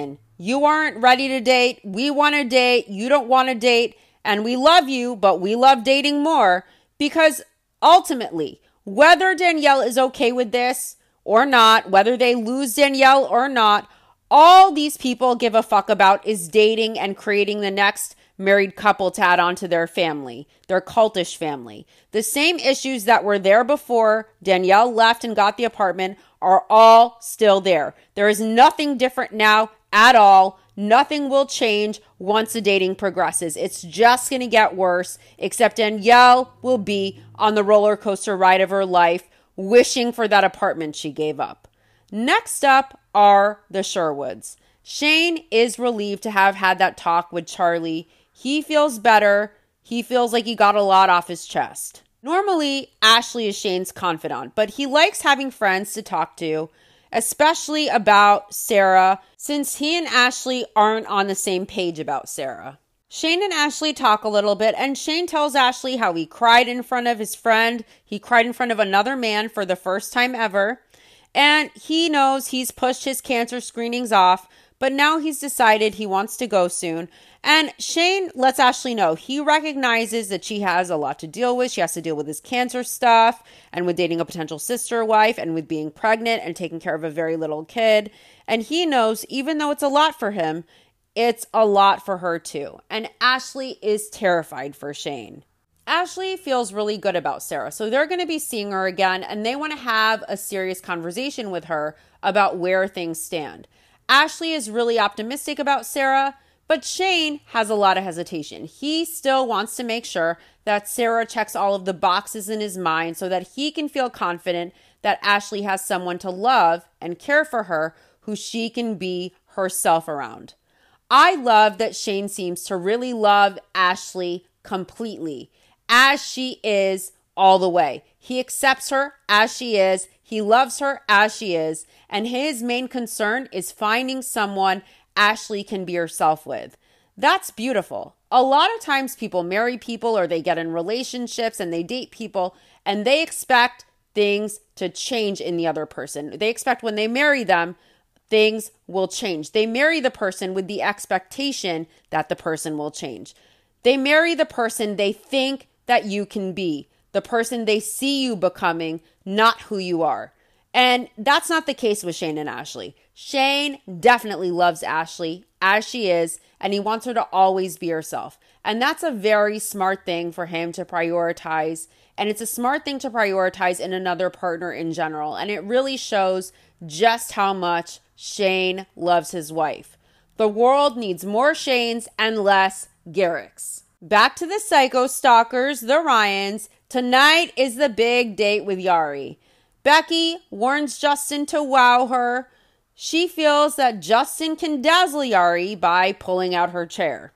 You aren't ready to date. We want to date. You don't want to date. And we love you, but we love dating more. Because ultimately, whether Danielle is okay with this or not, whether they lose Danielle or not, all these people give a fuck about is dating and creating the next married couple to add on to their family, their cultish family. The same issues that were there before Danielle left and got the apartment are all still there. There is nothing different now at all. Nothing will change once the dating progresses. It's just going to get worse, except Danielle will be on the roller coaster ride of her life, wishing for that apartment she gave up. Next up are the Sherwoods. Shane is relieved to have had that talk with Charlie. He feels better. He feels like he got a lot off his chest. Normally, Ashley is Shane's confidant, but he likes having friends to talk to, especially about Sarah, since he and Ashley aren't on the same page about Sarah. Shane and Ashley talk a little bit, and Shane tells Ashley how he cried in front of his friend. He cried in front of another man for the first time ever, and he knows he's pushed his cancer screenings off, but now he's decided he wants to go soon. And Shane lets Ashley know he recognizes that she has a lot to deal with. She has to deal with his cancer stuff and with dating a potential sister wife and with being pregnant and taking care of a very little kid. And he knows even though it's a lot for him, it's a lot for her too. And Ashley is terrified for Shane. Ashley feels really good about Sarah. So they're going to be seeing her again and they want to have a serious conversation with her about where things stand. Ashley is really optimistic about Sarah, but Shane has a lot of hesitation. He still wants to make sure that Sarah checks all of the boxes in his mind so that he can feel confident that Ashley has someone to love and care for her who she can be herself around. I love that Shane seems to really love Ashley completely, as she is all the way. He accepts her as she is. He loves her as she is. And his main concern is finding someone Ashley can be herself with. That's beautiful. A lot of times people marry people or they get in relationships and they date people and they expect things to change in the other person. They expect when they marry them, things will change. They marry the person with the expectation that the person will change. They marry the person they think that you can be, the person they see you becoming, not who you are. And that's not the case with Shane and Ashley. Shane definitely loves Ashley as she is, and he wants her to always be herself. And that's a very smart thing for him to prioritize. And it's a smart thing to prioritize in another partner in general. And it really shows just how much Shane loves his wife. The world needs more Shanes and less Garricks. Back to the psycho stalkers, the Ryans. Tonight is the big date with Yari. Becky warns Justin to wow her. She feels that Justin can dazzle Yari by pulling out her chair.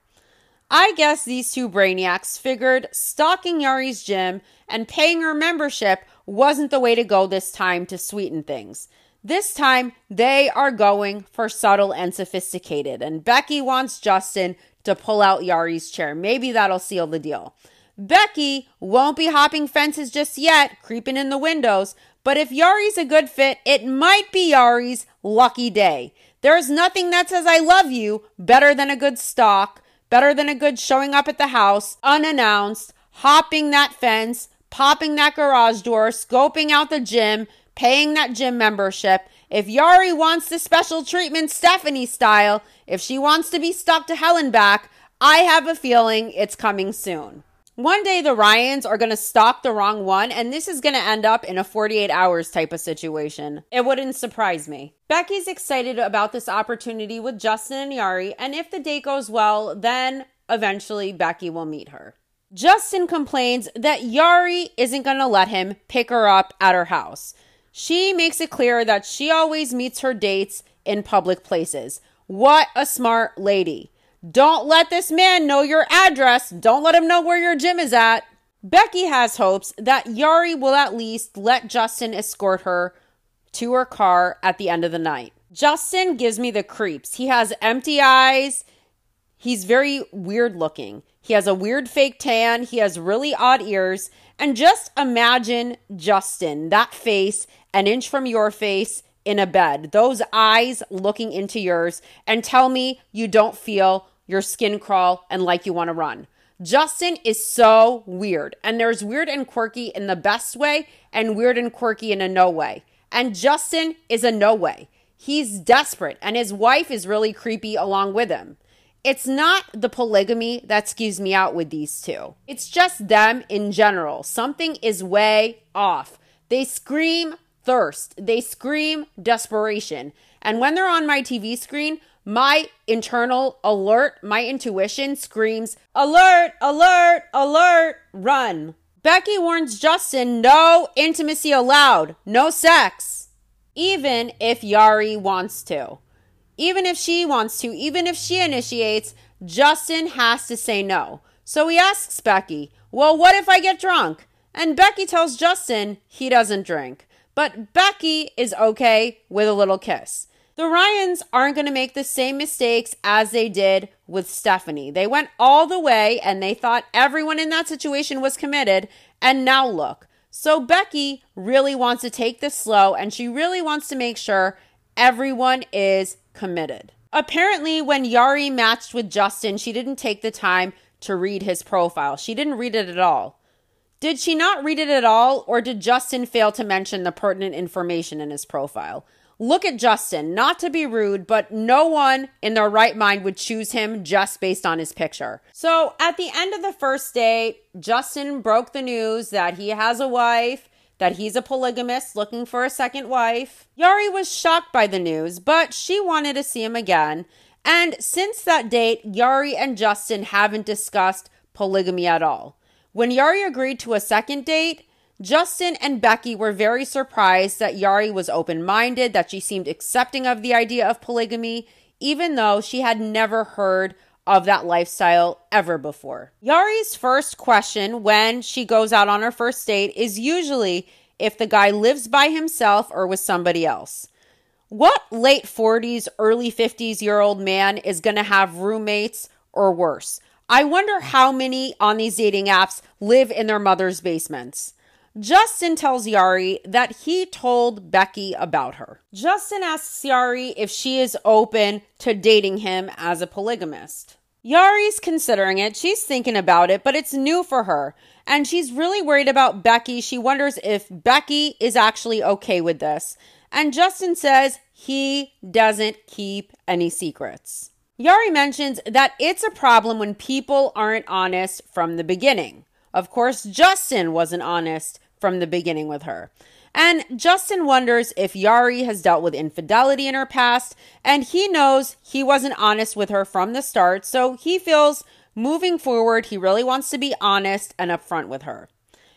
I guess these two brainiacs figured stalking Yari's gym and paying her membership wasn't the way to go this time to sweeten things. This time, they are going for subtle and sophisticated, and Becky wants Justin to pull out Yari's chair. Maybe that'll seal the deal. Becky won't be hopping fences just yet, creeping in the windows, but if Yari's a good fit, it might be Yari's lucky day. There's nothing that says I love you better than a good stalk, better than a good showing up at the house, unannounced, hopping that fence, popping that garage door, scoping out the gym, paying that gym membership. If Yari wants the special treatment Stephanie style, if she wants to be stuck to hell and back, I have a feeling it's coming soon. One day the Ryans are going to stalk the wrong one, and this is going to end up in a 48 hours type of situation. It wouldn't surprise me. Becky's excited about this opportunity with Justin and Yari, and if the date goes well, then eventually Becky will meet her. Justin complains that Yari isn't going to let him pick her up at her house. She makes it clear that she always meets her dates in public places. What a smart lady. Don't let this man know your address. Don't let him know where your gym is at. Becky has hopes that Yari will at least let Justin escort her to her car at the end of the night. Justin gives me the creeps. He has empty eyes. He's very weird looking. He has a weird fake tan. He has really odd ears. And just imagine Justin, that face, an inch from your face, in a bed, those eyes looking into yours, and tell me you don't feel your skin crawl and like you want to run. Justin is so weird, and there's weird and quirky in the best way and weird and quirky in a no way. And Justin is a no way. He's desperate, and his wife is really creepy along with him. It's not the polygamy that skews me out with these two. It's just them in general. Something is way off. They scream thirst. They scream desperation. And when they're on my TV screen, my internal alert, my intuition screams, alert, alert, alert, run. Becky warns Justin, no intimacy allowed, no sex. Even if Yari wants to. Even if she wants to, even if she initiates, Justin has to say no. So he asks Becky, well, what if I get drunk? And Becky tells Justin he doesn't drink. But Becky is okay with a little kiss. The Ryans aren't going to make the same mistakes as they did with Stephanie. They went all the way and they thought everyone in that situation was committed. And now look. So Becky really wants to take this slow and she really wants to make sure everyone is committed. Apparently, when Yari matched with Justin, she didn't take the time to read his profile. She didn't read it at all. Did she not read it at all, or did Justin fail to mention the pertinent information in his profile? Look at Justin, not to be rude, but no one in their right mind would choose him just based on his picture. So at the end of the first date, Justin broke the news that he has a wife, that he's a polygamist looking for a second wife. Yari was shocked by the news, but she wanted to see him again. And since that date, Yari and Justin haven't discussed polygamy at all. When Yari agreed to a second date, Justin and Becky were very surprised that Yari was open-minded, that she seemed accepting of the idea of polygamy, even though she had never heard of that lifestyle ever before. Yari's first question when she goes out on her first date is usually if the guy lives by himself or with somebody else. What late 40s, early 50s-year-old man is going to have roommates or worse? I wonder how many on these dating apps live in their mother's basements. Justin tells Yari that he told Becky about her. Justin asks Yari if she is open to dating him as a polygamist. Yari's considering it. She's thinking about it, but it's new for her. And she's really worried about Becky. She wonders if Becky is actually okay with this. And Justin says he doesn't keep any secrets. Yari mentions that it's a problem when people aren't honest from the beginning. Of course, Justin wasn't honest from the beginning with her. And Justin wonders if Yari has dealt with infidelity in her past, and he knows he wasn't honest with her from the start, so he feels moving forward, he really wants to be honest and upfront with her.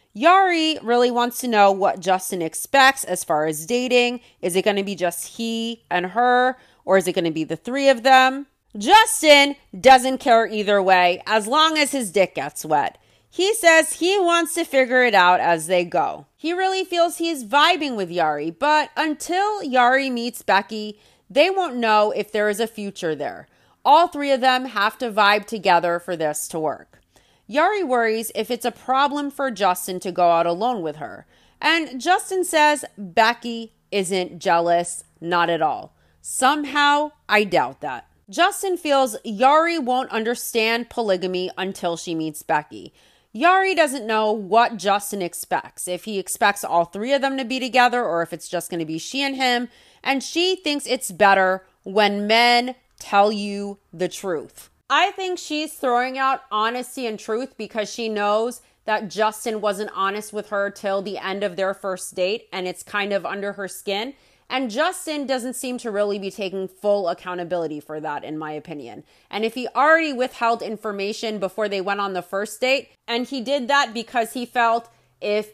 Yari really wants to know what Justin expects as far as dating. Is it going to be just he and her, or is it going to be the three of them? Justin doesn't care either way, as long as his dick gets wet. He says he wants to figure it out as they go. He really feels he's vibing with Yari, but until Yari meets Becky, they won't know if there is a future there. All three of them have to vibe together for this to work. Yari worries if it's a problem for Justin to go out alone with her. And Justin says Becky isn't jealous, not at all. Somehow, I doubt that. Justin feels Yari won't understand polygamy until she meets Becky. Yari doesn't know what Justin expects, if he expects all three of them to be together or if it's just going to be she and him, and she thinks it's better when men tell you the truth. I think she's throwing out honesty and truth because she knows that Justin wasn't honest with her till the end of their first date, and it's kind of under her skin. And Justin doesn't seem to really be taking full accountability for that, in my opinion. And if he already withheld information before they went on the first date, and he did that because he felt if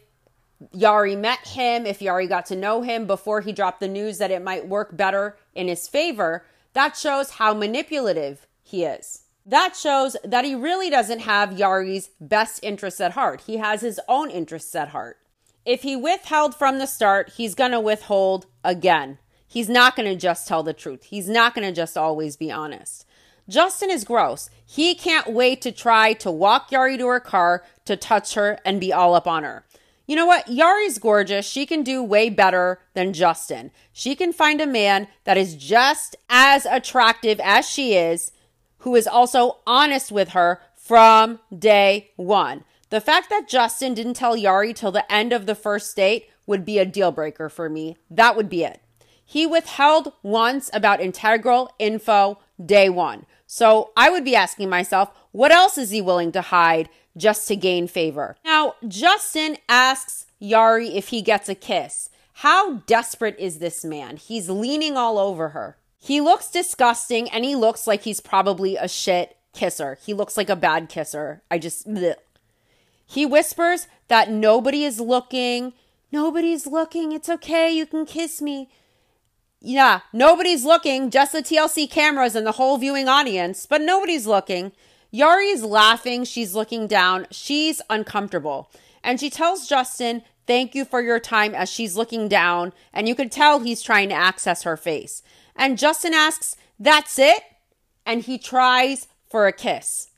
Yari met him, if Yari got to know him before he dropped the news that it might work better in his favor, that shows how manipulative he is. That shows that he really doesn't have Yari's best interests at heart. He has his own interests at heart. If he withheld from the start, he's going to withhold again. He's not going to just tell the truth. He's not going to just always be honest. Justin is gross. He can't wait to try to walk Yari to her car, to touch her and be all up on her. You know what? Yari's gorgeous. She can do way better than Justin. She can find a man that is just as attractive as she is, who is also honest with her from day one. The fact that Justin didn't tell Yari till the end of the first date would be a deal breaker for me. That would be it. He withheld once about integral info day one. So I would be asking myself, what else is he willing to hide just to gain favor? Now, Justin asks Yari if he gets a kiss. How desperate is this man? He's leaning all over her. He looks disgusting, and he looks like he's probably a shit kisser. He looks like a bad kisser. Bleh. He whispers that nobody is looking. Nobody's looking. It's okay. You can kiss me. Yeah, nobody's looking. Just the TLC cameras and the whole viewing audience. But nobody's looking. Yari is laughing. She's looking down. She's uncomfortable. And she tells Justin, thank you for your time, as she's looking down. And you can tell he's trying to access her face. And Justin asks, that's it? And he tries for a kiss.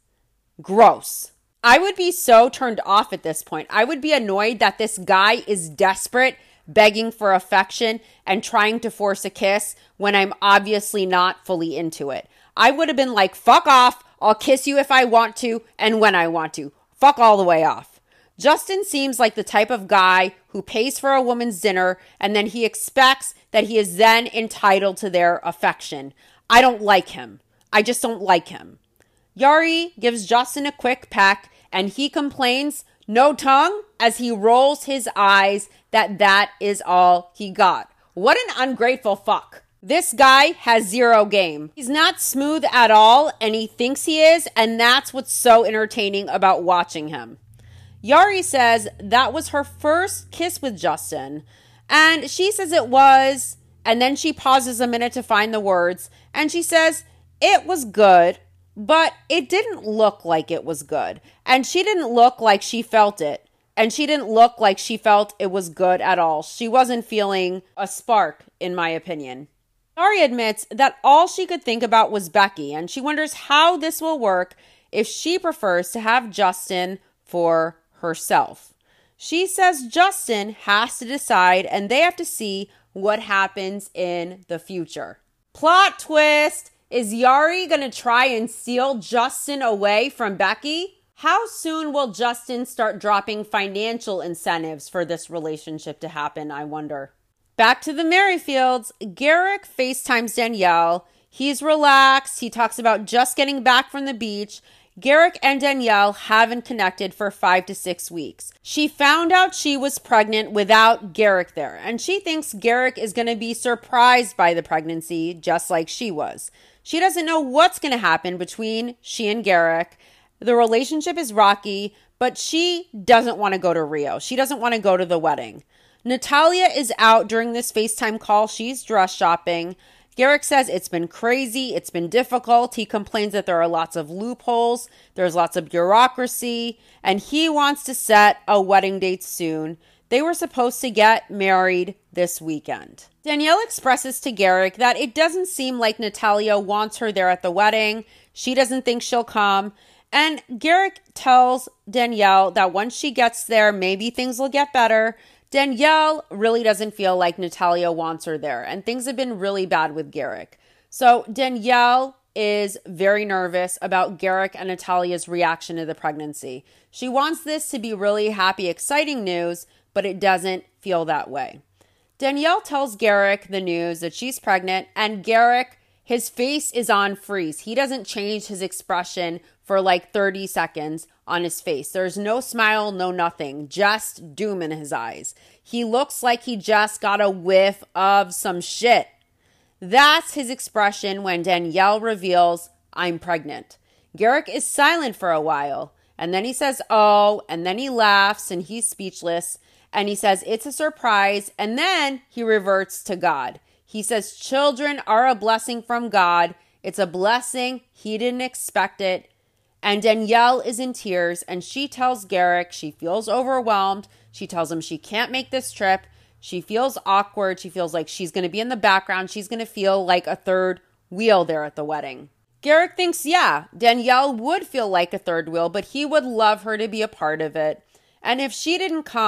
Gross. I would be so turned off at this point. I would be annoyed that this guy is desperate, begging for affection and trying to force a kiss when I'm obviously not fully into it. I would have been like, fuck off. I'll kiss you if I want to and when I want to. Fuck all the way off. Justin seems like the type of guy who pays for a woman's dinner and then he expects that he is then entitled to their affection. I don't like him. I just don't like him. Yari gives Justin a quick peck and he complains, no tongue, as he rolls his eyes that is all he got. What an ungrateful fuck. This guy has zero game. He's not smooth at all and he thinks he is, and that's what's so entertaining about watching him. Yari says that was her first kiss with Justin, and she says it was, and then she pauses a minute to find the words, and she says it was good, but it didn't look like it was good, and she didn't look like she felt it, and she didn't look like she felt it was good at all. She wasn't feeling a spark, in my opinion. Yari admits that all she could think about was Becky, and she wonders how this will work if she prefers to have Justin for herself. She says Justin has to decide and they have to see what happens in the future. Plot twist! Is Yari going to try and steal Justin away from Becky? How soon will Justin start dropping financial incentives for this relationship to happen, I wonder? Back to the Merrifields, Garrick FaceTimes Danielle. He's relaxed. He talks about just getting back from the beach. Garrick and Danielle haven't connected for 5 to 6 weeks. She found out she was pregnant without Garrick there, and she thinks Garrick is going to be surprised by the pregnancy, just like she was. She doesn't know what's going to happen between she and Garrick. The relationship is rocky, but she doesn't want to go to Rio. She doesn't want to go to the wedding. Natalia is out during this FaceTime call. She's dress shopping. Garrick says it's been crazy. It's been difficult. He complains that there are lots of loopholes. There's lots of bureaucracy. And he wants to set a wedding date soon. They were supposed to get married this weekend. Danielle expresses to Garrick that it doesn't seem like Natalia wants her there at the wedding. She doesn't think she'll come. And Garrick tells Danielle that once she gets there, maybe things will get better. Danielle really doesn't feel like Natalia wants her there, and things have been really bad with Garrick. So Danielle is very nervous about Garrick and Natalia's reaction to the pregnancy. She wants this to be really happy, exciting news, but it doesn't feel that way. Danielle tells Garrick the news that she's pregnant, and Garrick, his face is on freeze. He doesn't change his expression for like 30 seconds on his face. There's no smile, no nothing, just doom in his eyes. He looks like he just got a whiff of some shit. That's his expression when Danielle reveals, I'm pregnant. Garrick is silent for a while, and then he says, oh, and then he laughs and he's speechless, and he says it's a surprise, and then he reverts to God. He says children are a blessing from God. It's a blessing. He didn't expect it. And Danielle is in tears, and she tells Garrick she feels overwhelmed. She tells him she can't make this trip. She feels awkward. She feels like she's going to be in the background. She's going to feel like a third wheel there at the wedding. Garrick thinks, yeah, Danielle would feel like a third wheel, but he would love her to be a part of it. And if she didn't come,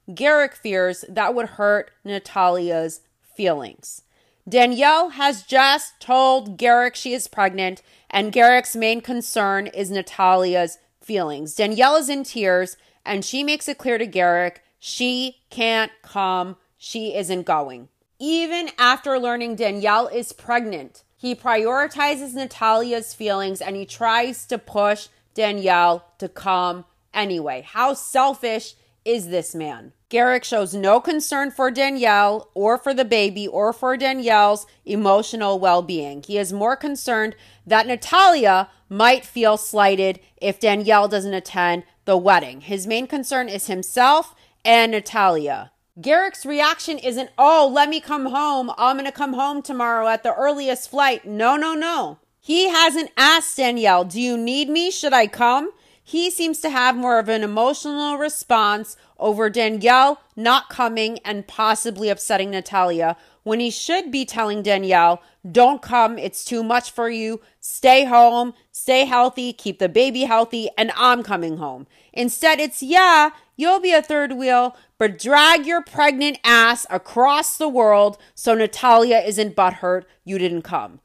Garrick fears that would hurt Natalia's feelings. Danielle has just told Garrick she is pregnant, and Garrick's main concern is Natalia's feelings. Danielle is in tears, and she makes it clear to Garrick she can't come, she isn't going. Even after learning Danielle is pregnant, he prioritizes Natalia's feelings and he tries to push Danielle to come anyway. How selfish is this man? Garrick shows no concern for Danielle or for the baby or for Danielle's emotional well-being. He is more concerned that Natalia might feel slighted if Danielle doesn't attend the wedding. His main concern is himself and Natalia. Garrick's reaction isn't, oh, let me come home. I'm going to come home tomorrow at the earliest flight. No. He hasn't asked Danielle, do you need me? Should I come? He seems to have more of an emotional response over Danielle not coming and possibly upsetting Natalia, when he should be telling Danielle, don't come, it's too much for you, stay home, stay healthy, keep the baby healthy, and I'm coming home. Instead, it's, yeah, you'll be a third wheel, but drag your pregnant ass across the world so Natalia isn't butthurt you didn't come.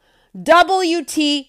WTF!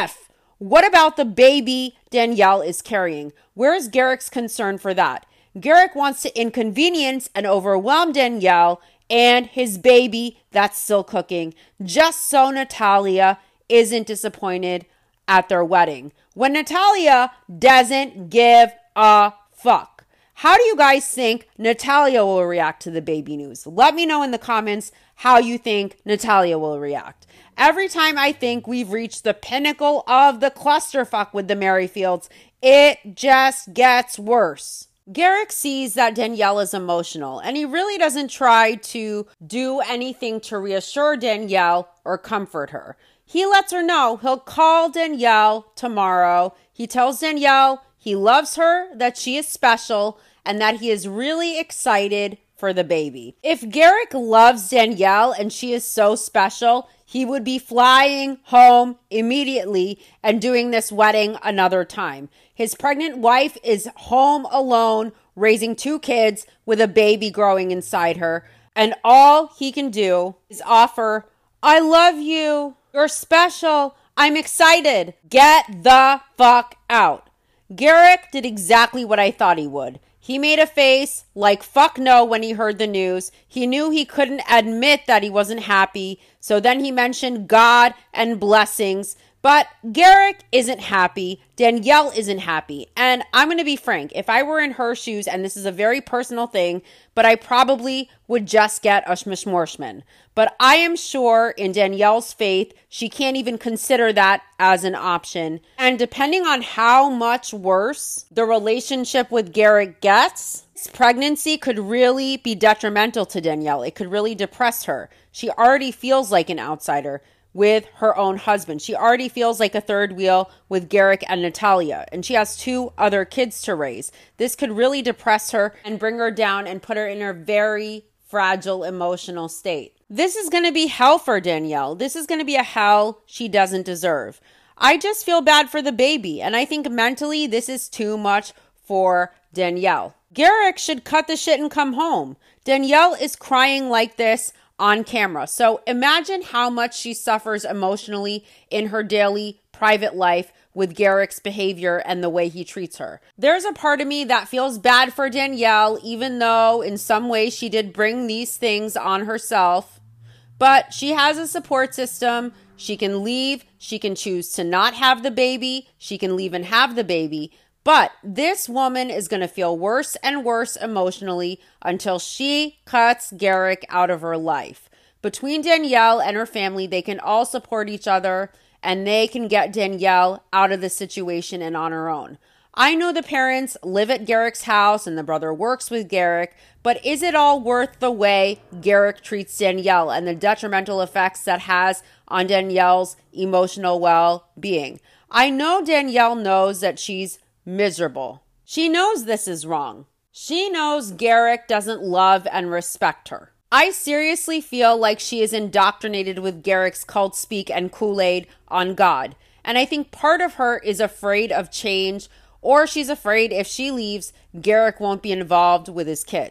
What about the baby Danielle is carrying? Where is Garrick's concern for that? Garrick wants to inconvenience and overwhelm Danielle and his baby that's still cooking, just so Natalia isn't disappointed at their wedding, when Natalia doesn't give a fuck. How do you guys think Natalia will react to the baby news? Let me know in the comments how you think Natalia will react. Every time I think we've reached the pinnacle of the clusterfuck with the Merrifields, it just gets worse. Garrick sees that Danielle is emotional, and he really doesn't try to do anything to reassure Danielle or comfort her. He lets her know he'll call Danielle tomorrow. He tells Danielle he loves her, that she is special, and that he is really excited for the baby. If Garrick loves Danielle and she is so special, he would be flying home immediately and doing this wedding another time. His pregnant wife is home alone, raising 2 kids with a baby growing inside her. And all he can do is offer, I love you. You're special. I'm excited. Get the fuck out. Garrick did exactly what I thought he would. He made a face like fuck no when he heard the news. He knew he couldn't admit that he wasn't happy, so then he mentioned God and blessings. But Garrick isn't happy. Danielle isn't happy. And I'm going to be frank, if I were in her shoes, and this is a very personal thing, but I probably would just get a shmishmorshman. But I am sure in Danielle's faith, she can't even consider that as an option. And depending on how much worse the relationship with Garrick gets, this pregnancy could really be detrimental to Danielle. It could really depress her. She already feels like an outsider with her own husband. She already feels like a third wheel with Garrick and Natalia, and she has 2 other kids to raise. This could really depress her and bring her down and put her in a very fragile emotional state. This is going to be hell for Danielle. This is going to be a hell she doesn't deserve. I just feel bad for the baby, and I think mentally this is too much for Danielle. Garrick should cut the shit and come home. Danielle is crying like this on camera. So imagine how much she suffers emotionally in her daily private life with Garrick's behavior and the way he treats her. There's a part of me that feels bad for Danielle, even though in some ways she did bring these things on herself. But she has a support system. She can leave. She can choose to not have the baby. She can leave and have the baby. But this woman is going to feel worse and worse emotionally until she cuts Garrick out of her life. Between Danielle and her family, they can all support each other and they can get Danielle out of the situation and on her own. I know the parents live at Garrick's house and the brother works with Garrick, but is it all worth the way Garrick treats Danielle and the detrimental effects that has on Danielle's emotional well-being? I know Danielle knows that she's miserable. She knows this is wrong. She knows Garrick doesn't love and respect her. I seriously feel like she is indoctrinated with Garrick's cult speak and Kool-Aid on God. And I think part of her is afraid of change, or she's afraid if she leaves, Garrick won't be involved with his kids.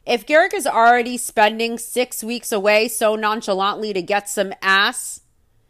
If Garrick is already spending 6 weeks away so nonchalantly to get some ass,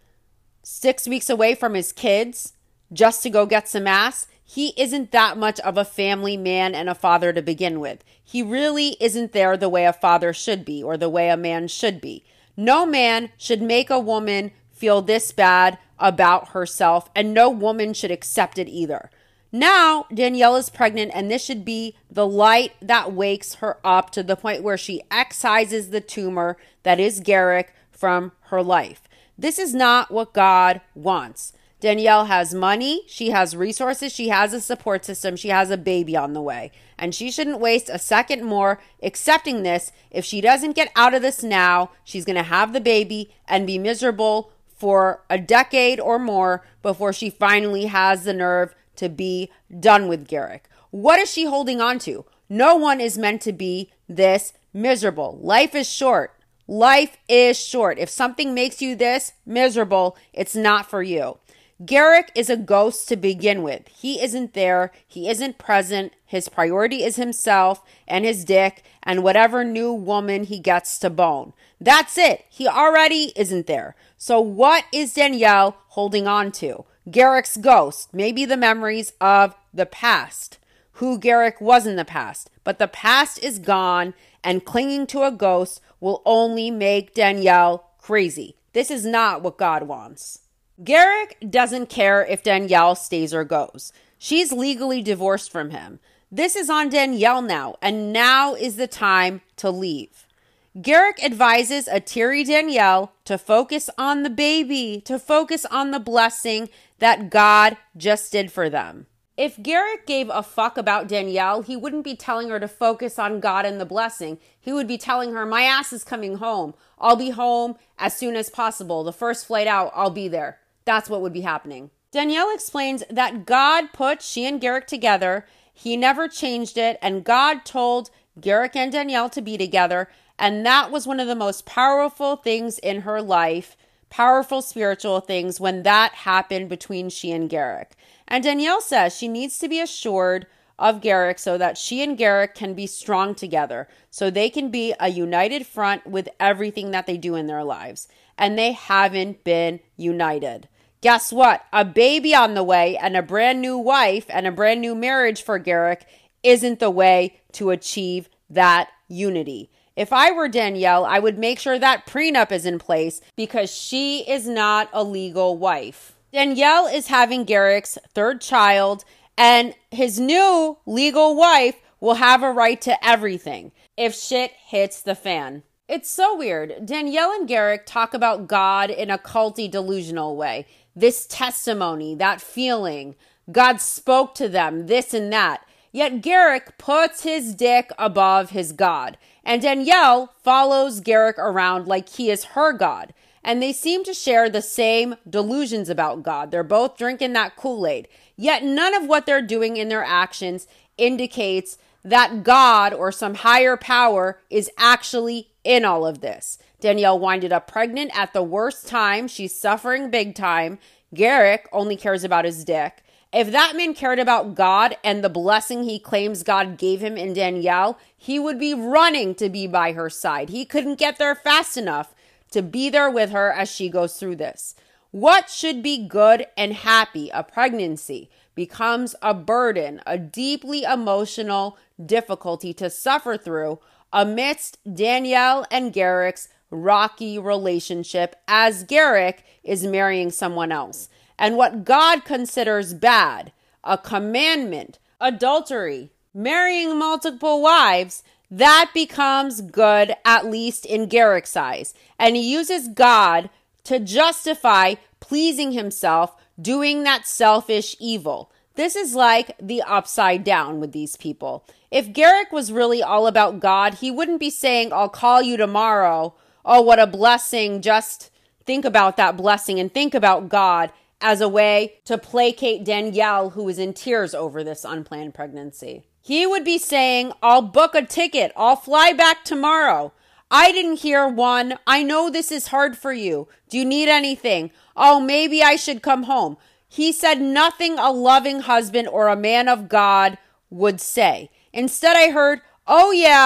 6 weeks away from his kids just to go get some ass, he isn't that much of a family man and a father to begin with. He really isn't there the way a father should be or the way a man should be. No man should make a woman feel this bad about herself, and no woman should accept it either. Now, Danielle is pregnant, and this should be the light that wakes her up to the point where she excises the tumor that is Garrick from her life. This is not what God wants. Danielle has money, she has resources, she has a support system, she has a baby on the way. And she shouldn't waste a second more accepting this. If she doesn't get out of this now, she's going to have the baby and be miserable for a decade or more before she finally has the nerve to be done with Garrick. What is she holding on to? No one is meant to be this miserable. Life is short. Life is short. If something makes you this miserable, it's not for you. Garrick is a ghost to begin with. He isn't there. He isn't present. His priority is himself and his dick and whatever new woman he gets to bone. That's it. He already isn't there. So what is Danielle holding on to? Garrick's ghost, maybe the memories of the past, who Garrick was in the past. But the past is gone, and clinging to a ghost will only make Danielle crazy. This is not what God wants. Garrick doesn't care if Danielle stays or goes. She's legally divorced from him. This is on Danielle now, and now is the time to leave. Garrick advises a teary Danielle to focus on the baby, to focus on the blessing that God just did for them. If Garrick gave a fuck about Danielle, he wouldn't be telling her to focus on God and the blessing. He would be telling her, my ass is coming home. I'll be home as soon as possible. The first flight out, I'll be there. That's what would be happening. Danielle explains that God put she and Garrick together. He never changed it. And God told Garrick and Danielle to be together. And that was one of the most powerful things in her life, powerful spiritual things, when that happened between she and Garrick. And Danielle says she needs to be assured of Garrick so that she and Garrick can be strong together, so they can be a united front with everything that they do in their lives. And they haven't been united. Guess what? A baby on the way and a brand new wife and a brand new marriage for Garrick isn't the way to achieve that unity. If I were Danielle, I would make sure that prenup is in place because she is not a legal wife. Danielle is having Garrick's third child, and his new legal wife will have a right to everything if shit hits the fan. It's so weird. Danielle and Garrick talk about God in a culty, delusional way. This testimony, that feeling, God spoke to them, this and that. Yet Garrick puts his dick above his God. And Danielle follows Garrick around like he is her God. And they seem to share the same delusions about God. They're both drinking that Kool-Aid. Yet none of what they're doing in their actions indicates that God or some higher power is actually in all of this. Danielle winded up pregnant at the worst time. She's suffering big time. Garrick only cares about his dick. If that man cared about God and the blessing he claims God gave him in Danielle, he would be running to be by her side. He couldn't get there fast enough to be there with her as she goes through this. What should be good and happy, a pregnancy, becomes a burden, a deeply emotional difficulty to suffer through amidst Danielle and Garrick's rocky relationship as Garrick is marrying someone else. And what God considers bad, a commandment, adultery, marrying multiple wives, that becomes good, at least in Garrick's eyes. And he uses God to justify pleasing himself, doing that selfish evil. This is like the upside down with these people. If Garrick was really all about God, he wouldn't be saying, I'll call you tomorrow. Oh, what a blessing. Just think about that blessing and think about God as a way to placate Danielle, who is in tears over this unplanned pregnancy. He would be saying, I'll book a ticket. I'll fly back tomorrow. I didn't hear one. I know this is hard for you. Do you need anything? Oh, maybe I should come home. He said nothing a loving husband or a man of God would say. Instead, I heard, oh yeah,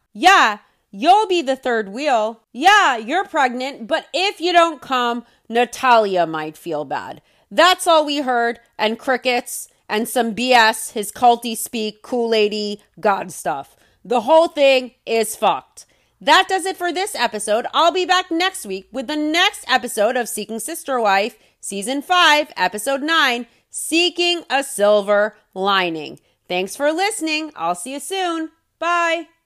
Yeah, you'll be the third wheel. Yeah, you're pregnant, but if you don't come, Natalia might feel bad. That's all we heard, and crickets, and some BS, his culty speak, Kool-Aid-y, God stuff. The whole thing is fucked. That does it for this episode. I'll be back next week with the next episode of Seeking Sister Wife, Season 5, Episode 9, Seeking a Silver Lining. Thanks for listening. I'll see you soon. Bye.